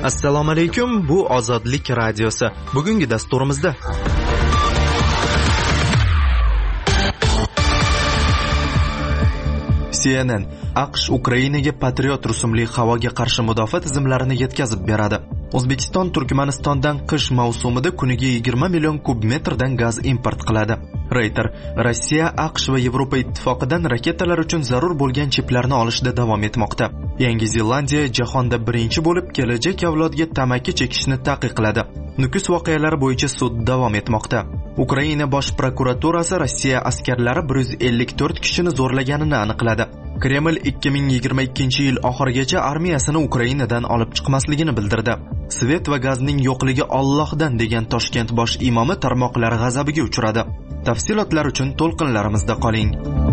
Assalomu alaykum, bu Ozodlik radiosi. Bugungi dasturimizda CNN AQSh Ukrainaga Patriot rusumli havoga qarshi mudofaa tizimlarini yetkazib beradi. O'zbekiston Turkmanistondan qish mavsumida kuniga 20 million kub metrdan gaz import qiladi. Reuters Rossiya, AQSh va Yevropa ittifoqidan raketalar uchun zarur bo'lgan chiplarni olishda davom etmoqda. Yangi Zelandiya jahonda birinchi bo'lib kelajak avlodga tamaki chekishni taqiqladi. Nukus voqealari bo'yicha sud davom etmoqda. Ukraina bosh prokuraturasi Rossiya askarlari 154 kishini zo'rlaganini aniqladi. Kreml 2022-yil oxirigacha armiyasini Ukrainadan olib chiqmasligini bildirdi. Svet va gazning yo'qligi Allohdan degan Toshkent bosh imomi tarmoqlar g'azabiga uchradi. Tafsilotlar uchun to'lqinlarimizda qoling.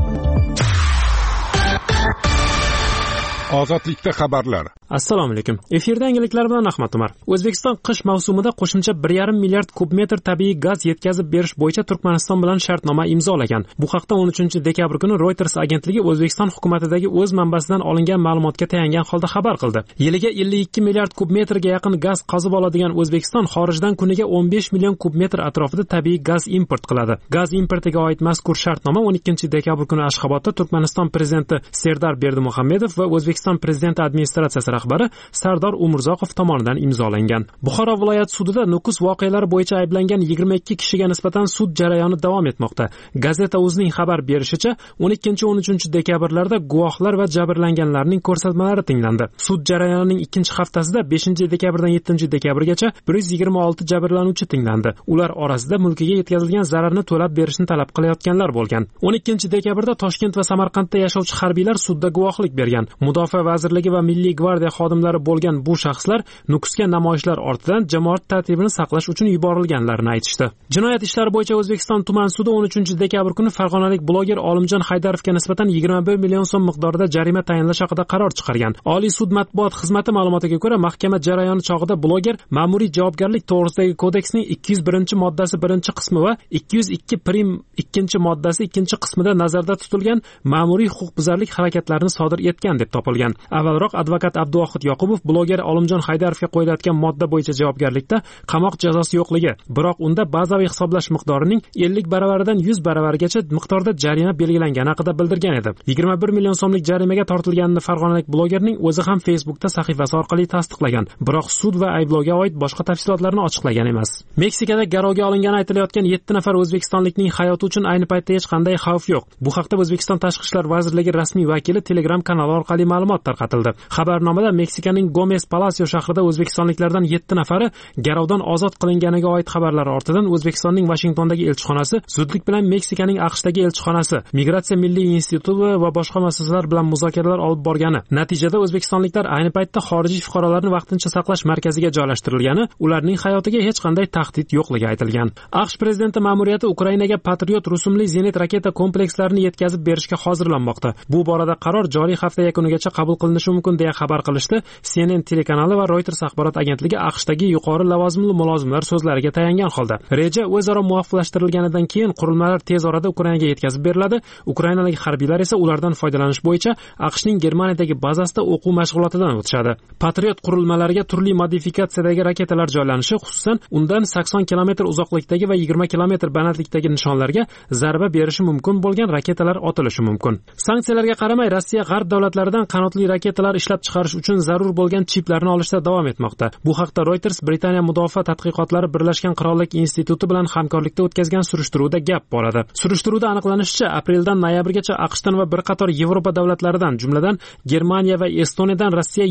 Ozodlikda xabarlar. Assalomu alaykum. Efirda yangiliklar bilan Ahmad Umar. O'zbekiston qish mavsumida qo'shimcha 1,5 milliard kub metr tabiiy gaz yetkazib berish bo'yicha Turkmaniston bilan shartnoma imzolagan. Bu haqda 13-dekabr kuni Reuters agentligi O'zbekiston hukumatidagi o'z manbasidan olingan ma'lumotga tayangan holda xabar qildi. Yiliga 52 milliard kub metrga yaqin gaz qazib oladigan O'zbekiston xorijdan kuniga 15 million kub metr atrofida tabiiy gaz import qiladi. Gaz importiga oid mazkur shartnoma 12-dekabr kuni Ashxobodda Turkmaniston prezidenti Serdar Berdimuhamedov va O'zbekiston prezidenti administratsiyasi rahbari Sardor Umurzoqov tomonidan imzolangan. Buxoro viloyat sudida Nukus voqealari bo'yicha ayblangan 22 kishiga nisbatan sud jarayoni davom etmoqda. Gazeta.uz'ning xabar berishicha, 12-13 dekabrlarda guvohlar va jabrlanganlarning ko'rsatmalari tinglandi. Sud jarayonining ikkinchi haftasida 5-dekabrdan 7-dekabrgacha 126 jabrlanuvchi tinglandi. Ular orasida mulkiga yetkazilgan zararni to'lab berishni talab qilayotganlar bo'lgan. 12-dekabrda Toshkent va Samarqandda yashovchi harbiylar sudda guvohlik bergan. Mudofaa vazirligi va Milliy gvardiya xodimlari bo'lgan bu shaxslar Nukusga namoyishlar ortidan jamoat tartibini saqlash uchun yuborilganlarini aytishdi. Jinoyat ishlari bo'yicha O'zbekiston tuman sudi 13-dekabr kuni farg'onalik bloger Olimjon Haydarovga nisbatan 21 million so'm miqdorida jarima tayinlash haqida qaror chiqargan. Oliy sud matbuot xizmati ma'lumotiga ko'ra, mahkama jarayoni chog'ida bloger ma'muriy javobgarlik to'g'risidagi kodeksning 201-moddasi 1-qismi va 202-moddasi 2-qismida nazarda tutilgan ma'muriy huquqbuzarlik harakatlarini sodir etgan deb topilgan. Avvalroq advokat Abduvohid Yoqubov bloger Olimjon Haydarovga qo'yilayotgan modda bo'yicha javobgarlikda qamoq jazosi yo'qligi, biroq unda bazaviy hisoblash miqdorining 50 baravaridan 100 baravargacha miqdorda jarima belgilangani haqida bildirgan edi. 21 million so'mlik jarimaga tortilganini farg'onalik blogerning o'zi ham Facebookda sahifasi orqali tasdiqlagan, biroq sud va ayblovga oid boshqa tafsilotlarni ochiqlagan emas. Meksikada garovga olingani aytilayotgan 7 nafar o'zbekistonlikning hayoti uchun ayni paytda hech qanday xavf yo'q. Bu haqda O'zbekiston Tashqi ishlar vazirligi rasmiy vakili Telegram kanali orqali ma'lumot tarqatildi. Xabarnomada Meksikaning Gomez Palacio shahrida o'zbekistonliklardan 7 nafari garovdan ozod qilinganiga oid xabarlar ortidan O'zbekistonning Vashingtondagi elchixonasi, zudlik bilan Meksikaning AQShdagi elchixonasi, Migratsiya milliy instituti va boshqa muassasalar bilan muzokaralar olib borgani. Natijada o'zbekistonliklar ayni paytda xorijiy fuqarolarni vaqtincha saqlash markaziga joylashtirilgani, ularning hayotiga hech qanday tahdid yo'qligi aytilgan. AQSh prezidenti ma'muriyati Ukrainaga Patriot rusumli zenit raketa komplekslarini yetkazib berishga hozirlanmoqda. Bu borada qaror joriy hafta yakunigacha qabul qilinishi mumkin deya xabar qilishdi CNN telekanali va Reuters axborot agentligi AQShdagi yuqori lavozimli mulozimlar so'zlariga tayangan holda. Reja o'zaro muvofiqlashtirilganidan keyin qurilmalar tez orada Ukrainaga yetkazib beriladi. Ukrainalik harbiylar esa ulardan foydalanish bo'yicha AQShning Germaniyadagi bazasida o'quv mashg'ulotidan o'tishadi. Patriot qurilmalariga turli modifikatsiyadagi raketalar joylanishi, xususan undan 80 kilometr uzoqlikdagi va 20 kilometr balandlikdagi nishonlarga zarba berishi mumkin bo'lgan raketalar otilishi mumkin. Sanksiyalarga qaramay Rossiya g'arb davlatlaridan qanotli raketalar ishlab chiqarish uchun zarur bo'lgan chiplarni olishda davom etmoqda. Bu haqda Reuters Britaniya mudofaa tadqiqotlari Birlashgan Qirollik instituti bilan hamkorlikda o'tkazgan surishtiruvda gap boradi. Surishtiruvda aniqlanishicha, apreldan noyabrgacha AQShdan va bir qator Yevropa davlatlaridan, jumladan Germaniya va Estoniyadan Rossiya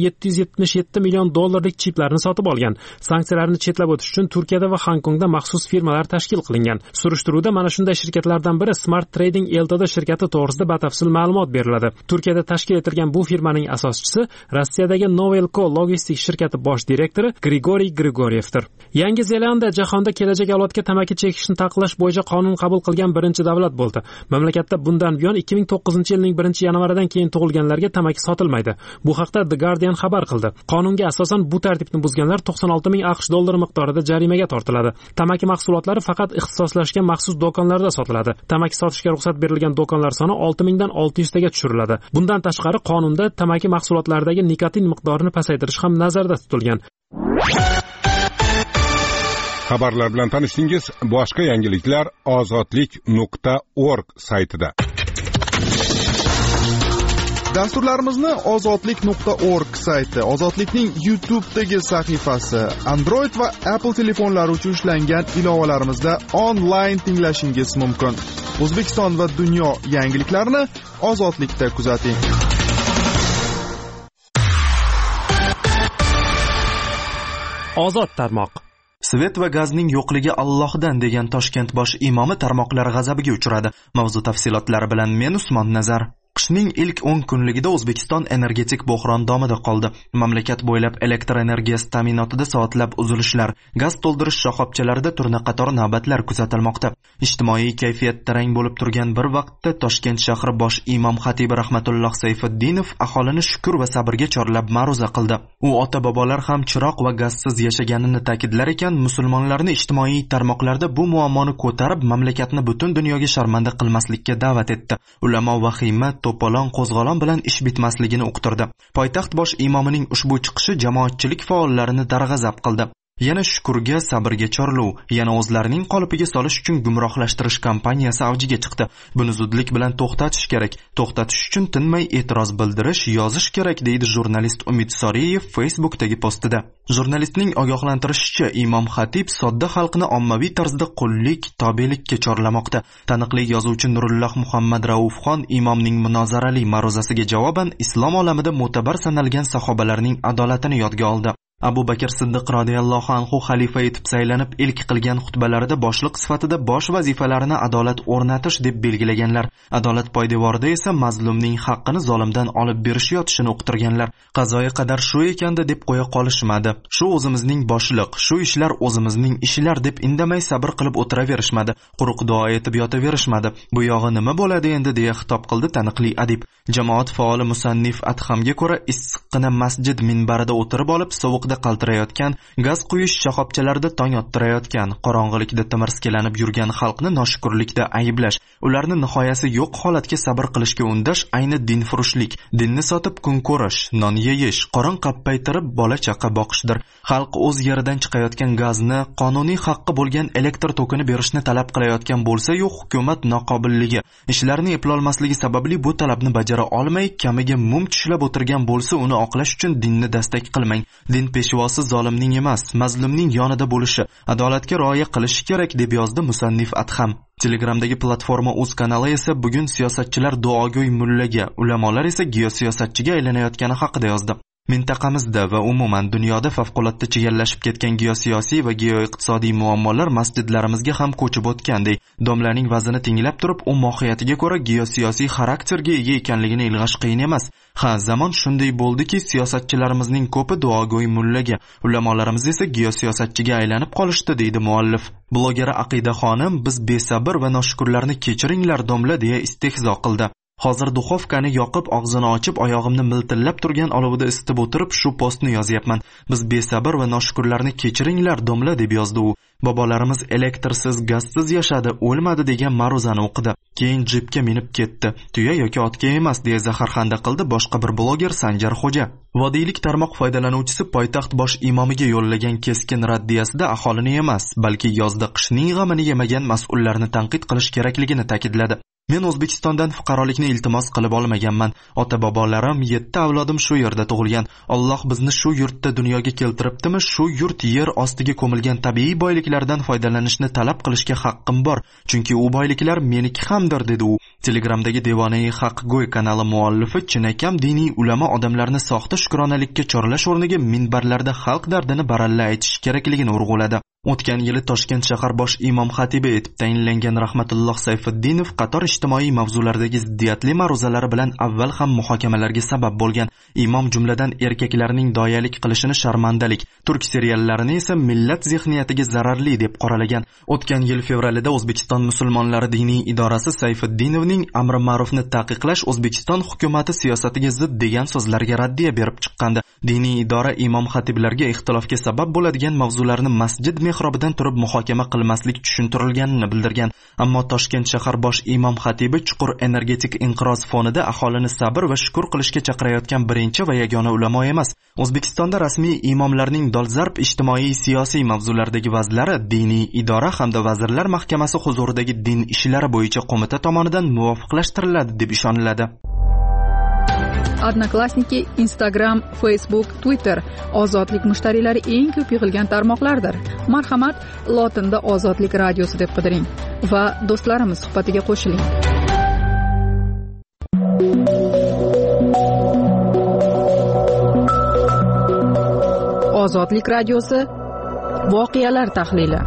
777 million dollarlik chiplarni sotib olgan. Sanksiyalarni chetlab o'tish uchun Turkiyada va Hongkongda maxsus firmalar tashkil qilingan. Surishtiruvda mana shunday shirkatlardan biri Smart Trading Ltd shirkati to'g'risida batafsil ma'lumot beriladi. Turkiyada tashkil etilgan bu firmaning asoschisi Rossiyadagi Novelco logistik shirkati bosh direktori Grigoriy Grigoryevdir. Yangi Zelandiya jahonda kelajak avlodga tamaki chekishni taqiqlash bo'yicha qonun qabul qilgan birinchi davlat bo'ldi. Mamlakatda bundan buyon 2009-yilning 1-yanvaridan keyin tug'ilganlarga tamaki sotilmaydi. Bu haqda The Guardian xabar qildi. Qonunga asosan bu tartibni buzganlar 96 ming AQSh dollari miqdorida jarimaga tortiladi. Tamaki mahsulotlari faqat ixtisoslashgan maxsus do'konlarda sotiladi. Tamaki sotishga ruxsat berilgan do'konlar soni 6 mingdan 600 taga tushiriladi. Bundan tashqari qonunda tamaki mahsulotlaridagi nikotin miqdorini pasaytirish ham nazarda tutilgan. Xabarlar bilan tanishdingiz. Boshqa yangiliklar ozodlik.org saytida. Dasturlarimizni ozodlik.org sayti, Ozodlikning YouTube'dagi sahifasi, Android va Apple telefonlari uchun ishlangan ilovalarimizda onlayn tinglashingiz mumkin. O'zbekiston va dunyo yangiliklarini Ozodlikda kuzating. Ozod tarmoq. Svet va gazning yo'qligi Allohdan degan Toshkent bosh imomi tarmoqlar g'azabiga uchradi. Mavzu tafsilotlari bilan men Usmon Nazar. Qishning ilk 10 kunligida O'zbekiston energetik bo'hron domida qoldi. Mamlakat bo'ylab elektr energiyasi ta'minotida soatlab uzilishlar, gaz to'ldirish shoxobchalarida turna qator navbatlar kuzatilmoqda. Ijtimoiy kayfiyat tarang bo'lib turgan bir vaqtda Toshkent shahri bosh imom xatibi Rahmatulloh Sayfiddinov aholini shukr va sabrga chorlab ma'ruza qildi. U ota-bobolar ham chiroq va gazsiz yashaganini ta'kidlar ekan, musulmonlarni ijtimoiy tarmoqlarda bu muammoni ko'tarib, mamlakatni butun dunyoga sharmanda qilmaslikka da'vat etdi. Ulamo vahima to'polon qo'zg'olon bilan ish bitmasligini uqtirdi. Poytaxt bosh imomining ushbu chiqishi jamoatchilik faollarini darg'azab qildi. Yana shukurga, sabrga chorlov, yana o'zlarining qolipiga solish uchun gumrohlashtirish kampaniyasi avjiga chiqdi. Buni zudlik bilan to'xtatish kerak. To'xtatish uchun tinmay e'tiroz bildirish, yozish kerak, deydi jurnalist Umid Soriyev Facebook'dagi postida. Jurnalistning ogohlantirishicha, imom xatib sodda xalqni ommaviy tarzda qullik, tobelikka chorlamoqda. Taniqli yozuvchi Nurulloh Muhammad Raufxon imomning munozarali ma'ruzasiga javoban islom olamida mo'tabar sanalgan sahobalarning adolatini yodga oldi. Abu Bakr Siddiq radhiyallohu anhu xalifa etib saylanib ilk qilgan xutbalarida boshliq sifatida bosh vazifalarini adolat o'rnatish deb belgilaganlar. Adolat poydevorida esa mazlumning haqqini zolimdan olib berish yotishini uqtirganlar. Qazoyi qadar shu ekanda deb qo'ya qolishmadi. Shu o'zimizning boshliq, shu ishlar o'zimizning ishlar deb indamay sabr qilib o'tiraverishmadi. Quruq duo etib yotaverishmadi. Bu yog'i nima bo'ladi endi deya xitob qildi taniqli adib. Jamoat faoli musannif Adhamga ko'ra issiqqina masjid minbarida o'tirib olib sovuq qaltirayotgan, gaz quyish shoxobchalarida tong ottirayotgan, qorong'ilikda timirskilanib yurgan xalqni noshukrlikda ayblash, ularni nihoyasi yo'q holatga sabr qilishga undash ayni dinfurushlik, dinni sotib kun ko'rish, non yeyish, qorin qappaytirib bola chaqa boqishdir. Xalq o'z yeridan chiqayotgan gazni, qonuniy haqqi bo'lgan elektr tokini berishni talab qilayotgan bo'lsa-yu, hukumat noqobilligi, ishlarni eplolmasligi sababli bu talabni bajara olmay, kamiga mum tishlab o'tirgan bo'lsa, uni oqlash uchun dinni dastak qilmang. Din peshvosi zolimning emas, mazlumning yonida bo'lishi, adolatga rioya qilishi kerak deb yozdi musannif Adham. Telegramdagi platforma o'z kanali esa bugun siyosatchilar duogo'y mullaga, ulamolar esa geosiyosatchiga aylanayotgani haqida yozdi. Mintaqamizda va umuman dunyoda favqulodda chigallashib ketgan geosiyosiy va geoiqtisodiy muammolar masjidlarimizga ham ko'chib o'tgandek. Domlaning vazini tinglab turib, u mohiyatiga ko'ra geosiyosiy xarakterga ega ekanligini ilg'ash qiyin emas. Ha, zamon shunday bo'ldiki, siyosatchilarimizning ko'pi duogo'y mullaga, ulamolarimiz esa geosiyosatchiga aylanib qolishdi, deydi muallif. Blogeri Aqida xonim biz besabr va noshukurlarni kechiringlar domla deya istehzo qildi. Hozir duxovkani yoqib, og'zini ochib, oyog'imni miltillab turgan olovida isitib o'tirib shu postni yozyapman. Biz besabr va noshukurlarni kechiringlar domla deb yozdi u. Bobolarimiz elektrsiz, gazsiz yashadi, o'lmadi degan ma'ruzani o'qidi. Keyin jipga minib ketdi. Tuya yoki otga emas deya zaharxanda qildi boshqa bir bloger Sanjar Xo'ja. Vodiylik tarmoq foydalanuvchisi poytaxt bosh imomiga yo'llagan keskin raddiyasida aholini emas, balki yozda qishning g'amini yemagan mas'ullarni tanqid qilish kerakligini ta'kidladi. Men O'zbekistondan fuqarolikni iltimos qilib olmaganman. Ota-bobolarim 7 avlodim shu yerda tug'ilgan. Alloh bizni shu yurtda dunyoga keltiribdimi? Shu yurt yer ostiga ko'milgan tabiiy boyliklardan foydalanishni talab qilishga haqqim bor. Chunki u boyliklar meniki hamdir, dedi u. Telegramdagi Devonai Haq Go'y kanali muallifi chinakam diniy ulamo odamlarni soxta shukronalikka chorlash o'rniga minbarlarda xalq dardini baralla aytish kerakligini urg'uladi. O'tgan yili Toshkent shahar bosh imom xatibi etib tayinlangan Rahmatulloh Sayfiddinov qator ijtimoiy mavzulardagi ziddiyatli ma'ruzalari bilan avval ham muhokamalarga sabab bo'lgan. Imom jumladan erkaklarning doyalik qilishini sharmandalik, turk seriallarini esa millat zehniyatiga zararli deb qoralagan. O'tgan yil fevralida O'zbekiston musulmonlari diniy idorasi Sayfiddinovning amri ma'rufni taqiqlash O'zbekiston hukumati siyosatiga zid degan so'zlarga raddiya berib chiqqandi. Diniy idora imom xatiblarga ixtilofga sabab bo'ladigan mavzularni masjid mehrobidan turib muhokama qilmaslik tushuntirilganini bildirgan. Ammo Toshkent shahar bosh imom xatibi chuqur energetik inqiroz fonida aholini sabr va shukr qilishga chaqirayotgan birinchi va yagona ulamo emas. O'zbekistonda rasmiy imomlarning dolzarb ijtimoiy siyosiy mavzulardagi va'zlari diniy idora hamda vazirlar mahkamasi huzuridagi din ishlari bo'yicha qo'mita tomonidan muvofiqlashtiriladi deb ishoniladi. Odnoklassniki, Instagram, Facebook, Twitter ozodlik mushtariylari eng ko'p yig'ilgan tarmoqlardir. Marhamat, lotinda ozodlik radiosi deb qidiring va do'stlarimiz suhbatiga qo'shiling. Ozodlik radiosi voqealar tahlili.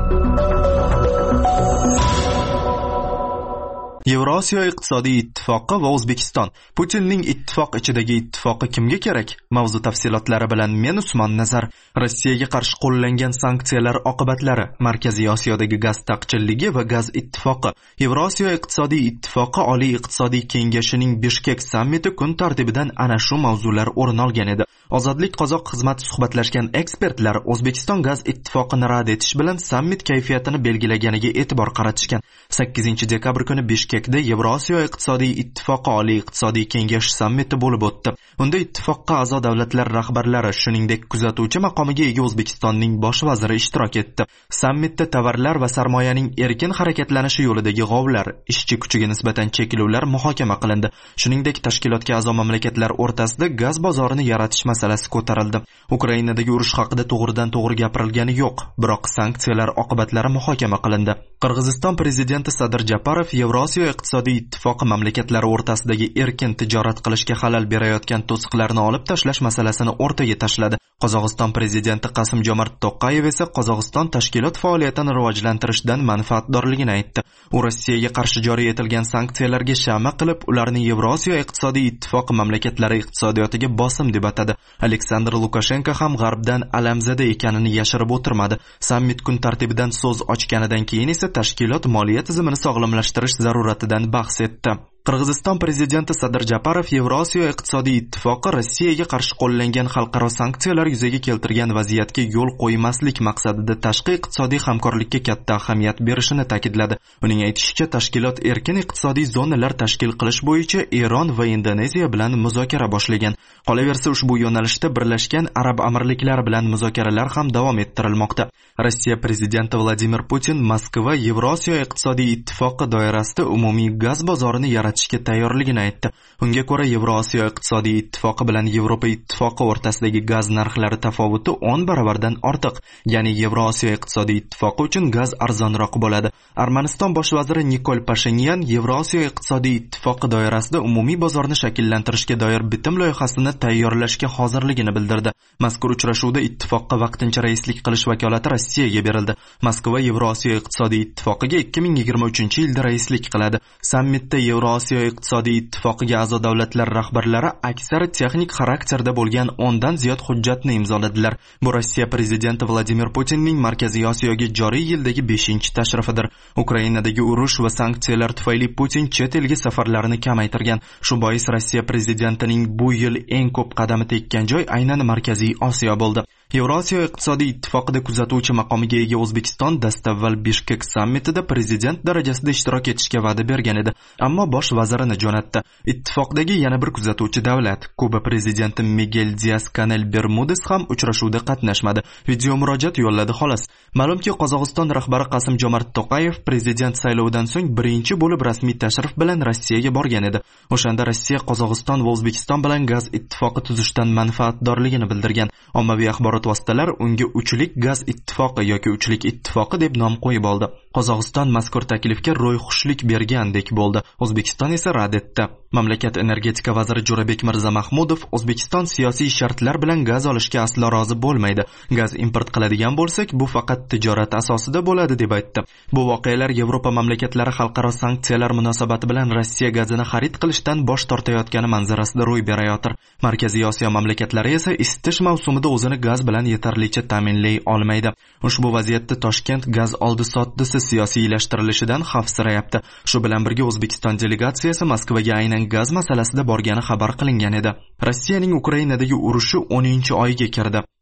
Yevrosiyo iqtisodiy ittifoqi va O'zbekiston. Putinning ittifoq ichidagi ittifoqi kimga kerak? Mavzu tafsilotlari bilan men Usmon Nazar. Rossiyaga qarshi qo'llangan sanksiyalar oqibatlari, Markaziy Osiyodagi gaz taqchilligi va gaz ittifoqi. Yevrosiyo iqtisodiy ittifoqi Oliy iqtisodiy kengashining Bishkek sammiti kun tartibidan ana shu mavzular o'rin olgan edi. Ozodlik qozoq xizmati suhbatlashgan ekspertlar O'zbekiston gaz ittifoqini rad etish bilan sammit kayfiyatini belgilaganiga e'tibor qaratishgan. 8-dekabr kuni Bishkekda Yevrosiyo iqtisodiy ittifoqi Oliy iqtisodiy kengashi sammiti bo'lib o'tdi. Unda ittifoqqa a'zo davlatlar rahbarlari, shuningdek kuzatuvchi maqomiga ega O'zbekistonning bosh vaziri ishtirok etdi. Sammitda tovarlar va sarmoyaning erkin harakatlanishi yo'lidagi g'ovlar, ishchi kuchiga nisbatan cheklovlar muhokama qilindi. Shuningdek, tashkilotga a'zo mamlakatlar o'rtasida gaz bozorini yaratish masalasi ko'tarildi. Ukrainadagi urush haqida to'g'ridan-to'g'ri gapirilgani yo'q, biroq sanksiyalar oqibatlari muhokama qilindi. Qirg'iziston prezidenti Sadir Japarov Yevrosiyo iqtisodiy ittifoqi mamlakatlari o'rtasidagi erkin tijorat qilishga xalal berayotgan to'siqlarni olib tashlash masalasini o'rtaga tashladi. Qozog'iston prezidenti Qasim-Jomart To'qayev esa Qozog'iston tashkilot faoliyatini rivojlantirishdan manfaatdorligini aytdi. U Rossiyaga qarshi joriy etilgan sanksiyalarga shama qilib, ularni Yevrosiyo iqtisodiy ittifoqi mamlakatlari iqtisodiyotiga bosim deb atadi. Aleksandr Lukashenko ham g'arbdan alamzada ekanini yashirib o'tirmadi. Sammit kun tartibidan so'z ochganidan keyin esa tashkilot moliya tizimini sog'lomlashtirish zaruratidan bahs etdi. Qirg'iziston prezidenti Sadir Japarov Yevrosiyo iqtisodiy ittifoqi Rossiyaga qarshi qo'llangan xalqaro sanksiyalar yuzaga keltirgan vaziyatga yo'l qo'ymaslik maqsadida tashqi iqtisodiy hamkorlikka katta ahamiyat berishini ta'kidladi. Uning aytishicha, tashkilot erkin iqtisodiy zonalar tashkil qilish bo'yicha Eron va Indoneziya bilan muzokara boshlagan. Qolaversa, ushbu yo'nalishda Birlashgan Arab Amirliklari bilan muzokaralar ham davom ettirilmoqda. Rossiya prezidenti Vladimir Putin Moskva Yevrosiyo iqtisodiy ittifoqi doirasida umumiy gaz bozorini yaratishga tayyorligini aytdi. Unga ko'ra, Yevrosiyo iqtisodiy ittifoqi bilan Yevropa ittifoqi o'rtasidagi gaz narxlari tafovuti 10 baravardan ortiq, ya'ni Yevrosiyo iqtisodiy ittifoqi uchun gaz arzonroq bo'ladi. Armaniston bosh vaziri Nikol Pashinyan Yevrosiyo iqtisodiy ittifoqi doirasida umumiy bozorni shakllantirishga doir bitim loyihasini tayyorlashga hozirligini bildirdi. Mazkur uchrashuvda ittifoqqa vaqtincha raislik qilish vakolati Rossiyaga berildi. Moskva Yevrosiyo iqtisodiy ittifoqiga 2023-yilda raislik qiladi. Sammitda Yevrosiyo iqtisodiy ittifoqiga a'zo davlatlar rahbarlari aksari texnik xarakterda bo'lgan 10 dan ziyod hujjatni imzoladilar. Bu Rossiya prezidenti Vladimir Putinning Markaziy Osiyoga joriy yildagi 5-tashrifidir. Ukrainadagi urush va sanksiyalar tufayli Putin chet elga safarlarini kamaytirgan. Shu bois Rossiya prezidentining bu yil eng ko'p qadami tekkan joy aynan Markaziy Osiyo bo'ldi. Yevrosiyo iqtisodiy ittifoqida kuzatuvchi maqomiga ega O'zbekiston dastavval Bishkek sammitida prezident darajasida ishtirok etishga va'da bergan edi, ammo bosh vazirini jo'natdi. Ittifoqdagi yana bir kuzatuvchi davlat, Kuba prezidenti Miguel Diaz-Canel Bermudez ham uchrashuvda qatnashmadi. Video murojaat yo'lladi xolos. Ma'lumki, Qozog'iston rahbari Qasim-Jomart To'qayev prezident saylovidan so'ng birinchi bo'lib rasmiy tashrif bilan Rossiyaga borgan edi. O'shanda Rossiya Qozog'iston va O'zbekiston bilan gaz ittifoqi tuzishdan manfaatdorligini bildirgan. Ommaviy axborot vositalar unga uchlik gaz ittifoqi yoki uchlik ittifoqi deb nom qo'yib oldi. Qozog'iston mazkur taklifga ro'yxushlik bergandek bo'ldi. O'zbekiston esa rad etdi. Mamlakat energetika vaziri Jo'rabek Mirzamahmudov O'zbekiston siyosiy shartlar bilan gaz olishga aslo rozi bo'lmaydi. Gaz import qiladigan bo'lsak, bu faqat tijorat asosida bo'ladi deb aytdi. Bu voqealar Yevropa mamlakatlari xalqaro sanksiyalar munosabati bilan Rossiya gazini xarid qilishdan bosh tortayotgani manzarasida ro'y berayotir. Markaziy Osiyo mamlakatlari esa isitish mavsumida o'zini gaz bilan yetarlicha ta'minlay olmaydi. Ushbu vaziyatda Toshkent gaz oldi-sotdisi siyosiylashhtirilishidan xavfsirayapti. Shu bilan birga O'zbekiston delegatsiyasi Moskvaga aynan gaz masalasida borgani xabar qilingan edi. Rossiyaning Ukrainadagi urushi 10-oyga kirdi.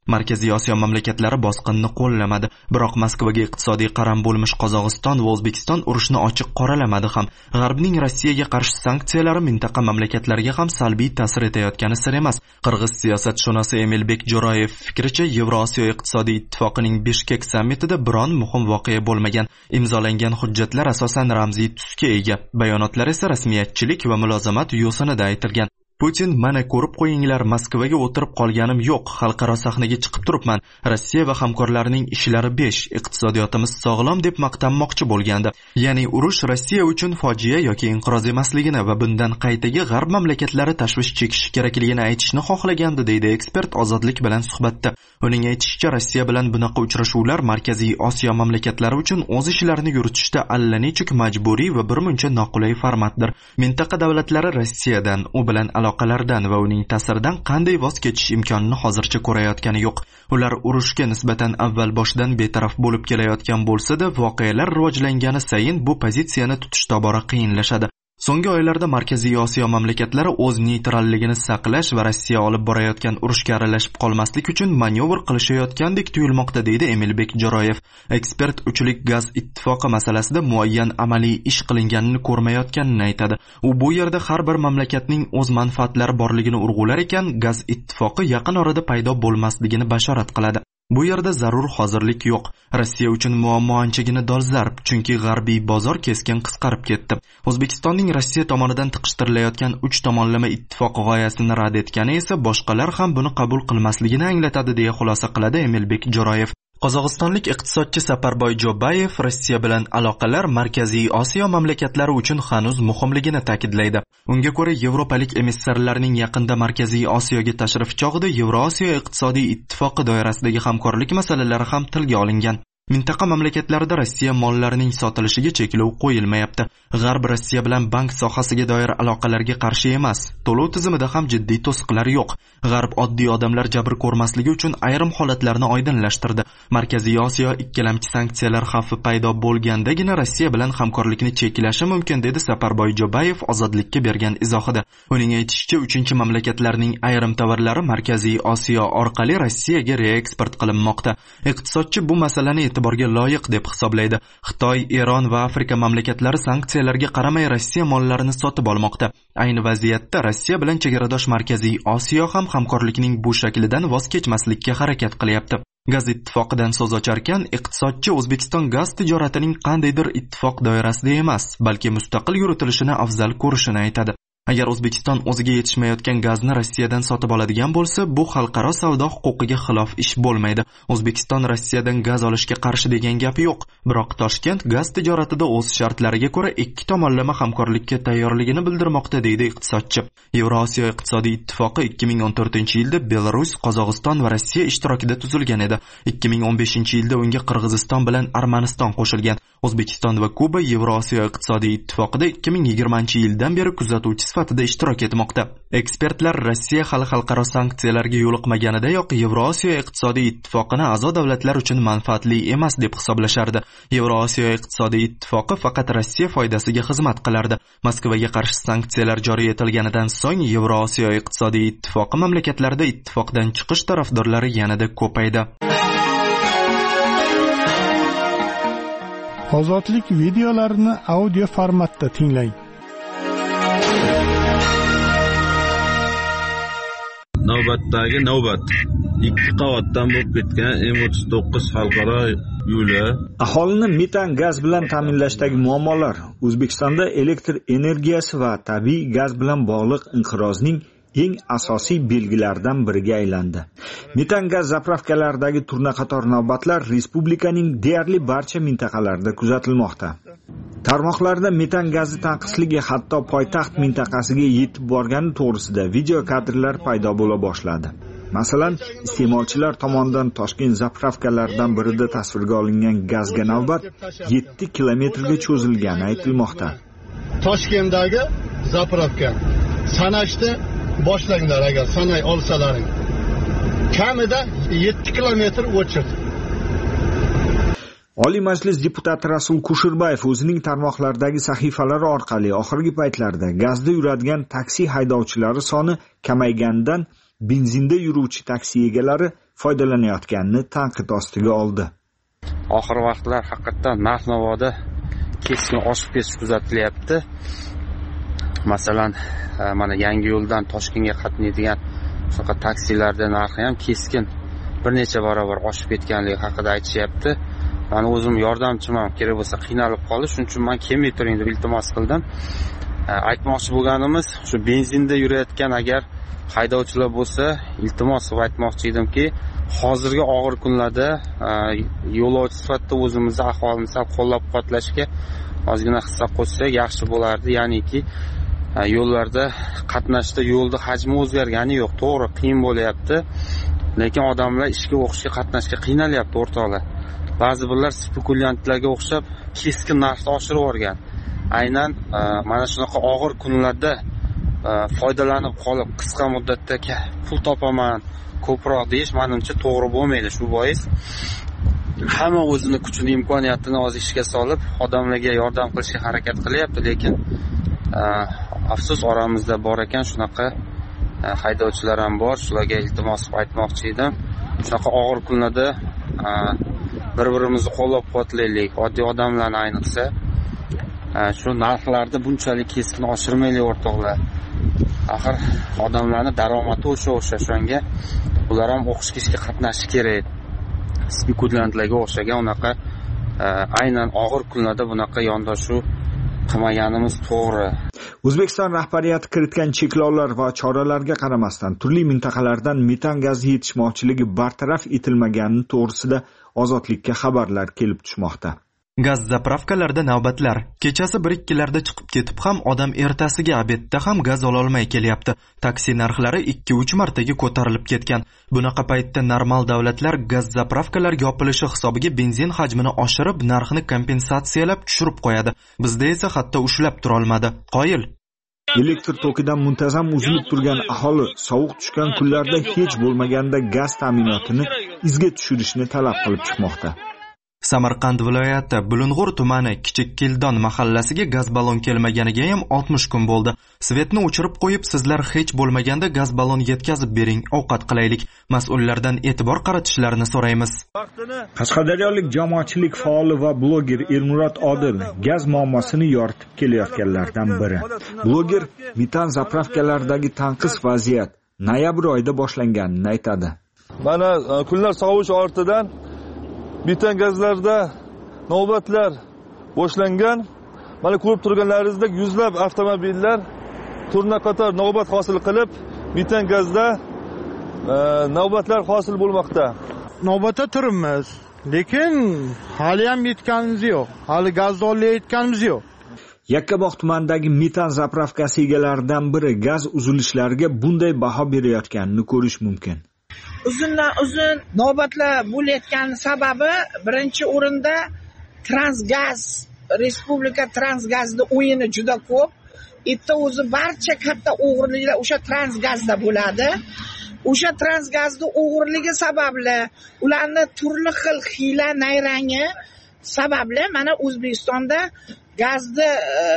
Markaziy Osiyo mamlakatlari bosqinni qo'llamadi, biroq Moskvaga iqtisodiy qaram bo'lmish Qozog'iston va O'zbekiston urushni ochiq qoralamadi ham. G'arbning Rossiyaga qarshi sanksiyalari mintaqa mamlakatlarga ham salbiy ta'sir etayotgani sir emas. Qirg'iz siyosatshunosi Emilbek Jo'rayev fikricha, Yevrosiyo iqtisodiy ittifoqining Bishkek sammitida biron muhim voqea bo'lmagan. Imzolangan hujjatlar asosan ramziy tusga ega. Bayonotlar esa rasmiyatchilik va mulozamat yo'sinida aytilgan. Putin, mana ko'rib qo'yinglar, Moskvaga o'tirib qolganim yo'q, xalqaro sahnaga chiqib turibman. Rossiya va hamkorlarining ishlari 5, iqtisodiyotimiz sog'lom deb maqtanmoqchi bo'lgandi. Ya'ni urush Rossiya uchun fojia yoki inqiroz emasligini va bundan qaytaga g'arb mamlakatlari tashvish chekishi kerakligini aytishni xohlagandi, deydi ekspert Ozodlik bilan suhbatda. Uning aytishicha, Rossiya bilan bunaqa uchrashuvlar Markaziy Osiyo mamlakatlari uchun o'z ishlarini yuritishda allanechuk majburiy va birmuncha noqulay formatdir. Mintaqa davlatlari Rossiyadan, u bilan aloqalardan va uning ta'siridan qanday voz kechish imkonini hozircha ko'rayotgani yo'q. Ular urushga nisbatan avval boshdan betaraf bo'lib kelayotgan bo'lsa-da, voqealar rivojlangani sayin bu pozitsiyani tutish tobora qiyinlashadi. So'nggi oylarda Markaziy Osiyo mamlakatlari o'z neytralligini saqlash va Rossiya olib borayotgan urushga aralashib qolmaslik uchun manyovr qilishayotgandek tuyulmoqda, deydi Emilbek Jo'rayev. Ekspert uchlik gaz ittifoqi masalasida muayyan amaliy ish qilinganini ko'rmayotganini aytadi. U bu yerda har bir mamlakatning o'z manfaatlari borligini urg'ular ekan, gaz ittifoqi yaqin orada paydo bo'lmasligini bashorat qiladi. Bu yerda zarur hozirlik yo'q. Rossiya uchun muammo anchagina dolzarb, chunki g'arbiy bozor keskin qisqarib ketdi. O'zbekistonning Rossiya tomonidan tiqishtirilayotgan 3 tomonlama ittifoq g'oyasini rad etgani esa boshqalar ham buni qabul qilmasligini anglatadi, deya xulosa qiladi Emilbek Jo'rayev. Qozog'istonlik iqtisodchi Saparboy Jo'bayev Rossiya bilan aloqalar Markaziy Osiyo mamlakatlari uchun hanuz muhimligini ta'kidlaydi. Unga ko'ra, yevropalik emissarlarning yaqinda Markaziy Osiyoga tashrif chog'ida Yevrosiyo iqtisodiy ittifoqi doirasidagi hamkorlik masalalari ham tilga olingan. Mintaqa mamlakatlarida Rossiya mollarining sotilishiga cheklov qo'yilmayapti. G'arb Rossiya bilan bank sohasiga doir aloqalarga qarshi emas. To'lov tizimida ham jiddiy to'siqlar yo'q. G'arb oddiy odamlar jabr ko'rmasligi uchun ayrim holatlarni oydinlashtirdi. Markaziy Osiyo ikkilamchi sanksiyalar xavfi paydo bo'lgandagina Rossiya bilan hamkorlikni cheklashi mumkin, dedi Saparboy Jo'bayev Ozodlikka bergan izohida. Uning aytishicha, 3-mamlakatlarning ayrim tovarlari Markaziy Osiyo orqali Rossiyaga reeksport qilinmoqda. Iqtisodchi bu masalani e'tiborga loyiq deb hisoblaydi. Xitoy, Eron va Afrika mamlakatlari sanksiyalarga qaramay Rossiya mollarini sotib olmoqda. Ayni vaziyatda Rossiya bilan chegaradosh Markaziy Osiyo ham hamkorlikning bu shaklidan voz kechmaslikka harakat qilyapti. Gaz ittifoqidan so'z ocharkan, iqtisodchi O'zbekiston gaz tijoratining qandaydir ittifoq doirasida emas, balki mustaqil yuritilishini afzal ko'rishini aytadi. Agar O'zbekiston o'ziga yetishmayotgan gazni Rossiyadan sotib oladigan bo'lsa, bu xalqaro savdo huquqiga xilof ish bo'lmaydi. O'zbekiston Rossiyadan gaz olishga qarshi degan gap yo'q. Biroq Toshkent gaz tijoratida o'z shartlariga ko'ra 2 tomonlama hamkorlikka tayyorligini bildirmoqda, deydi iqtisodchi. Yevrosiyo iqtisodiy ittifoqi 2014-yilda Belarus, Qozog'iston va Rossiya ishtirokida tuzilgan edi. 2015-yilda unga Qirg'iziston bilan Armaniston qo'shilgan. O'zbekiston va Kuba Yevrosiyo iqtisodiy ittifoqida 2020-yildan beri kuzatuvchi sifatida ishtirok etmoqda. Ekspertlar Rossiya hali xalqaro sanksiyalarga yo'liqmaganidayoq Yevrosiyo iqtisodiy ittifoqini a'zo davlatlar uchun manfaatli emas deb hisoblashardi. Yevrosiyo iqtisodiy ittifoqi faqat Rossiya foydasiga xizmat qilardi. Moskvaga qarshi sanksiyalar joriy etilganidan so'ng Yevrosiyo iqtisodiy ittifoqi mamlakatlarida ittifoqdan chiqish tarafdorlari yanada ko'paydi. Ozodlik videolarini audio formatda tinglang. Navbatdagi navbat 2 qavatdan bo'lib ketgan M39 xalqaro yo'li. Aholini metan gaz bilan ta'minlashdagi muammolar O'zbekistonda elektr energiyasi va tabiiy gaz bilan bog'liq inqirozning eng asosiy belgilaridan biriga aylandi. Metan gaz zapravkalaridagi turnaqator navbatlar respublikaning deyarli barcha mintaqalarida kuzatilmoqda. Tarmoqlarda metan gazi tanqisligi hatto poytaxt mintaqasiga yetib borgani to'g'risida video kadrlar paydo bo'la boshladi. Masalan, iste'molchilar tomonidan Toshkent zapravkalaridan birida tasvirga olingan gazga navbat 7 kilometrga cho'zilgani aytilmoqda. Toshkentdagi zapravka sanashni boshlanglar, agar sanay olsalaring. Kamida 7 kilometr o'chirdi. Oliy Majlis deputati Rasul Kusherbayev o'zining tarmoqlardagi sahifalari orqali oxirgi paytlarda gazda yuradigan taksi haydovchilari soni kamayganidan benzinda yuruvchi taksi egalari foydalanayotganini tanqid ostiga oldi. Oxirgi vaqtlar haqiqatan narx-navoda keskin oshib ketish kuzatilyapti. Masalan, mana Yangi yo'ldan Toshkentga qatnaydigan shunaqa taksilarda narxi ham keskin bir necha barobar oshib ketganligi haqida aytishyapti. Men o'zim yordamchiman, kerak bo'lsa qiynalib qoldi, shuning uchun men kelmay turing deb iltimos qildim. Aytmoqchi bo'lganimiz, shu benzinda yurayotgan agar haydovchilar bo'lsa, iltimos qilib aytmoqchi edimki, hozirgi og'ir kunlarda yo'lovchi sifatida o'zimizni ahvolimizni qo'llab-quvvatlashga ozgina hissa qo'shsak yaxshi bo'lardi. Ya'niki yo'llarda qatnashda yo'lda hajmi o'zgargani yo'q. To'g'ri, qiyin bo'lyapti. Lekin odamlar ishga o'qishga qatnashga qiynalyapti o'rtoqlar. Ba'zi birlar spekulyantlarga o'xshab keskin narxni oshirib yuborgan. Aynan mana shunaqa og'ir kunlarda foydalanib qolib qisqa muddatda pul topaman, ko'proq deyish menimcha to'g'ri bo'lmaydi. Shu bois hamma o'zini kuchini, imkoniyatini o'z ishga solib, odamlarga yordam qilishga harakat qilyapti, lekin afsus oramizda bor ekan shunaqa haydovchilar ham bor. Shularga iltimos qilib aytmoqchi edim. Shunaqa og'ir kunlarda bir-birimizni qo'llab-quvvatlaylik. Oddiy odamlarni ayniqsa shu narxlarni bunchalik keskin oshirmaylik o'rtoqlar. Axir odamlarning daromadi o'sha shunga ular ham o'qishga qatnashishi kerak. Spekulyantlarga o'xshagan unaqa aynan og'ir kunlarda bunaqa yondashuv qilmaganimiz to'g'ri. O'zbekiston rahbariyati kiritgan cheklovlar va choralarga qaramasdan turli mintaqalardan metan gazi yetishmovchiligi bartaraf etilmagani to'g'risida Ozodlikka xabarlar kelib tushmoqda. Gaz zapravkalarda navbatlar. Kechasi 1-2larda chiqib ketib ham odam ertasiga obedda ham gaz ola olmay kelyapti. Taksi narxlari 2-3 martaga ko'tarilib ketgan. Bunaqa paytda normal davlatlar gaz zapravkalarga yopilishi hisobiga benzin hajmini oshirib, narxni kompensatsiyalab tushirib qo'yadi. Bizda esa hatto ushlab tura olmadi. Qoyil. Elektr tokidan muntazam uzilib turgan aholi sovuq tushgan kunlarda hech bo'lmaganda gaz ta'minotini izga tushirishni talab qilib chiqmoqda. Samarqand viloyati Bulung'ur tumani Kichik Keldon mahallasiga gaz ballon kelmaganiga ham 60 kun bo'ldi. Svetni o'chirib qo'yib, sizlar hech bo'lmaganda gaz ballon yetkazib bering, ovqat qilaylik. Mas'ullardan e'tibor qaratishlarini so'raymiz. Qashqadaryolik jamoatchilik faoli va bloger Ermurod Odil gaz muammosini yoritib kelayotganlardan biri. Bloger metan zapravkalardagi tanqis vaziyat noyabr oyida boshlanganini aytadi. Mana kunlar sovish ortidan metan gazlarda navbatlar boshlangan. Mana ko'rib turganlaringizdek yuzlab avtomobillar turna-qator navbat hosil qilib, metan gazda navbatlar hosil bo'lmoqda. Navbatda turibmiz, lekin hali ham yetganimiz yo'q. Hali gazni olayotganimiz yo'q. Yakkabog' tumanidagi metan zapravkasi egalaridan biri gaz uzilishlariga bunday baho berayotganini ko'rish mumkin. Uzundan uzun navbatlar bo'layotgan sababi birinchi o'rinda Transgaz, Respublika Transgazning o'yini juda ko'p. Bitta o'zi barcha katta o'g'irliklar o'sha Transgazda bo'ladi. O'sha Transgazning o'g'irligi sababli, ularning turli xil hiyla nayrangi sababli mana O'zbekistonda gazni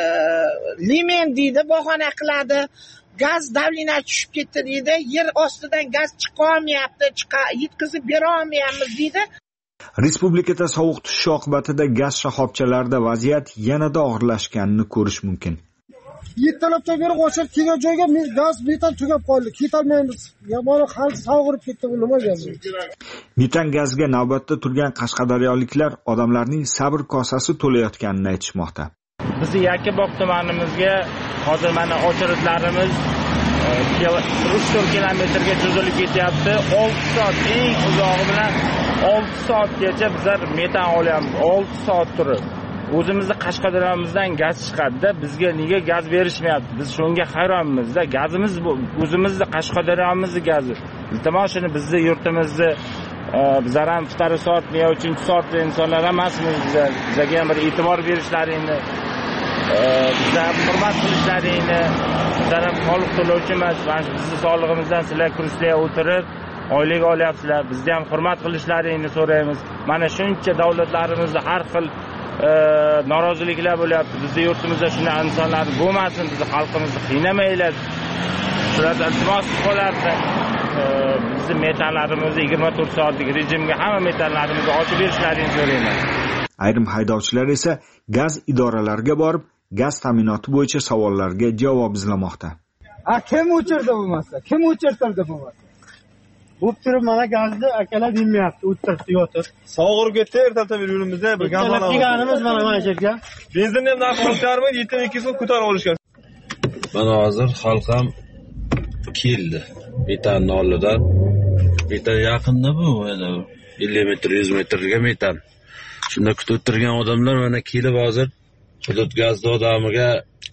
limen deydi, bahona qiladi. Gaz davlina tushib ketdi deydi. Yer ostidan gaz chiqa olmayapti, yetkazib bera olmayapmiz deydi. Respublikada sovuq tushishi oqibatida gaz shoxobchalarida vaziyat yanada og'irlashganini ko'rish mumkin. 7 talabdan beri o'chib kelgan joyga gaz metan tugab qoldi. Ketolmaymiz. Yomon xalq sog'irib ketdi, bu nima gaz? Metan gazga navbatda turgan qashqadaryoliklar odamlarning sabr kosasi to'layotganini aytishmoqda. Biz Yakkabog' tumanimizga hozir mana ochiriqlarimiz 3-4 kilometrga cho'zilib ketyapti. 6 soat eng uzog'i bilan 6 soatgacha bizlar metan olyapmiz. 6 soat turib. O'zimizni Qashqadaryomizdan gaz chiqadi-da, bizga nega gaz berishmayapti? Biz shunga hayronmiz-da. Gazimiz bu o'zimizni Qashqadaryomizning gazi. Iltimos shuni bizni yurtimizni bizlar ham iftari soat, 3-soat insonlar emasmiz. Bizga ham bir e'tibor berishlaringni, bizlar hurmat qilishlaringni, bizlar ham soliq to'lovchimiz, mana bizni sog'lig'imizdan sizlar kurslay o'tirib oylik olyapsizlar. Bizni ham hurmat qilishlaringni so'raymiz. Mana shuncha davlatlarimizda har xil noroziliklar bo'lyapti. Bizning yurtimizda shunday insonlar bo'lmasin, bizni xalqimizni qiynamanglar. Sizlardan iltimos qilyapti. bizni metallarimizni 24 soatlik rejimga hamma metallarimizni ochib berishlarini so'rayman. Ayrim haydovchilar esa gaz idoralariga borib, gaz ta'minoti bo'yicha savollarga javob izlamoqda. Kim o'chirdi bo'lmasa? Kim o'chirtirdi bo'lmasa? Bo'p turib mana gazni akalar bilmayapti, o'tiribdi yotib. Sog'irib ketdi, ertalab yo'limizda bir gaz olamiz. Kelganimiz mana yerga. Benzinni ham narxi ko'tarib 7200 so'm ko'tarib olishgan. Mana hozir xalq ham keldi. Metanni oldidan. Metan yaqinda bu, 50 metr, 100 metrga metan. Shunda kutib o'tirgan odamlar mana kelib hozir hudud gaz odamiga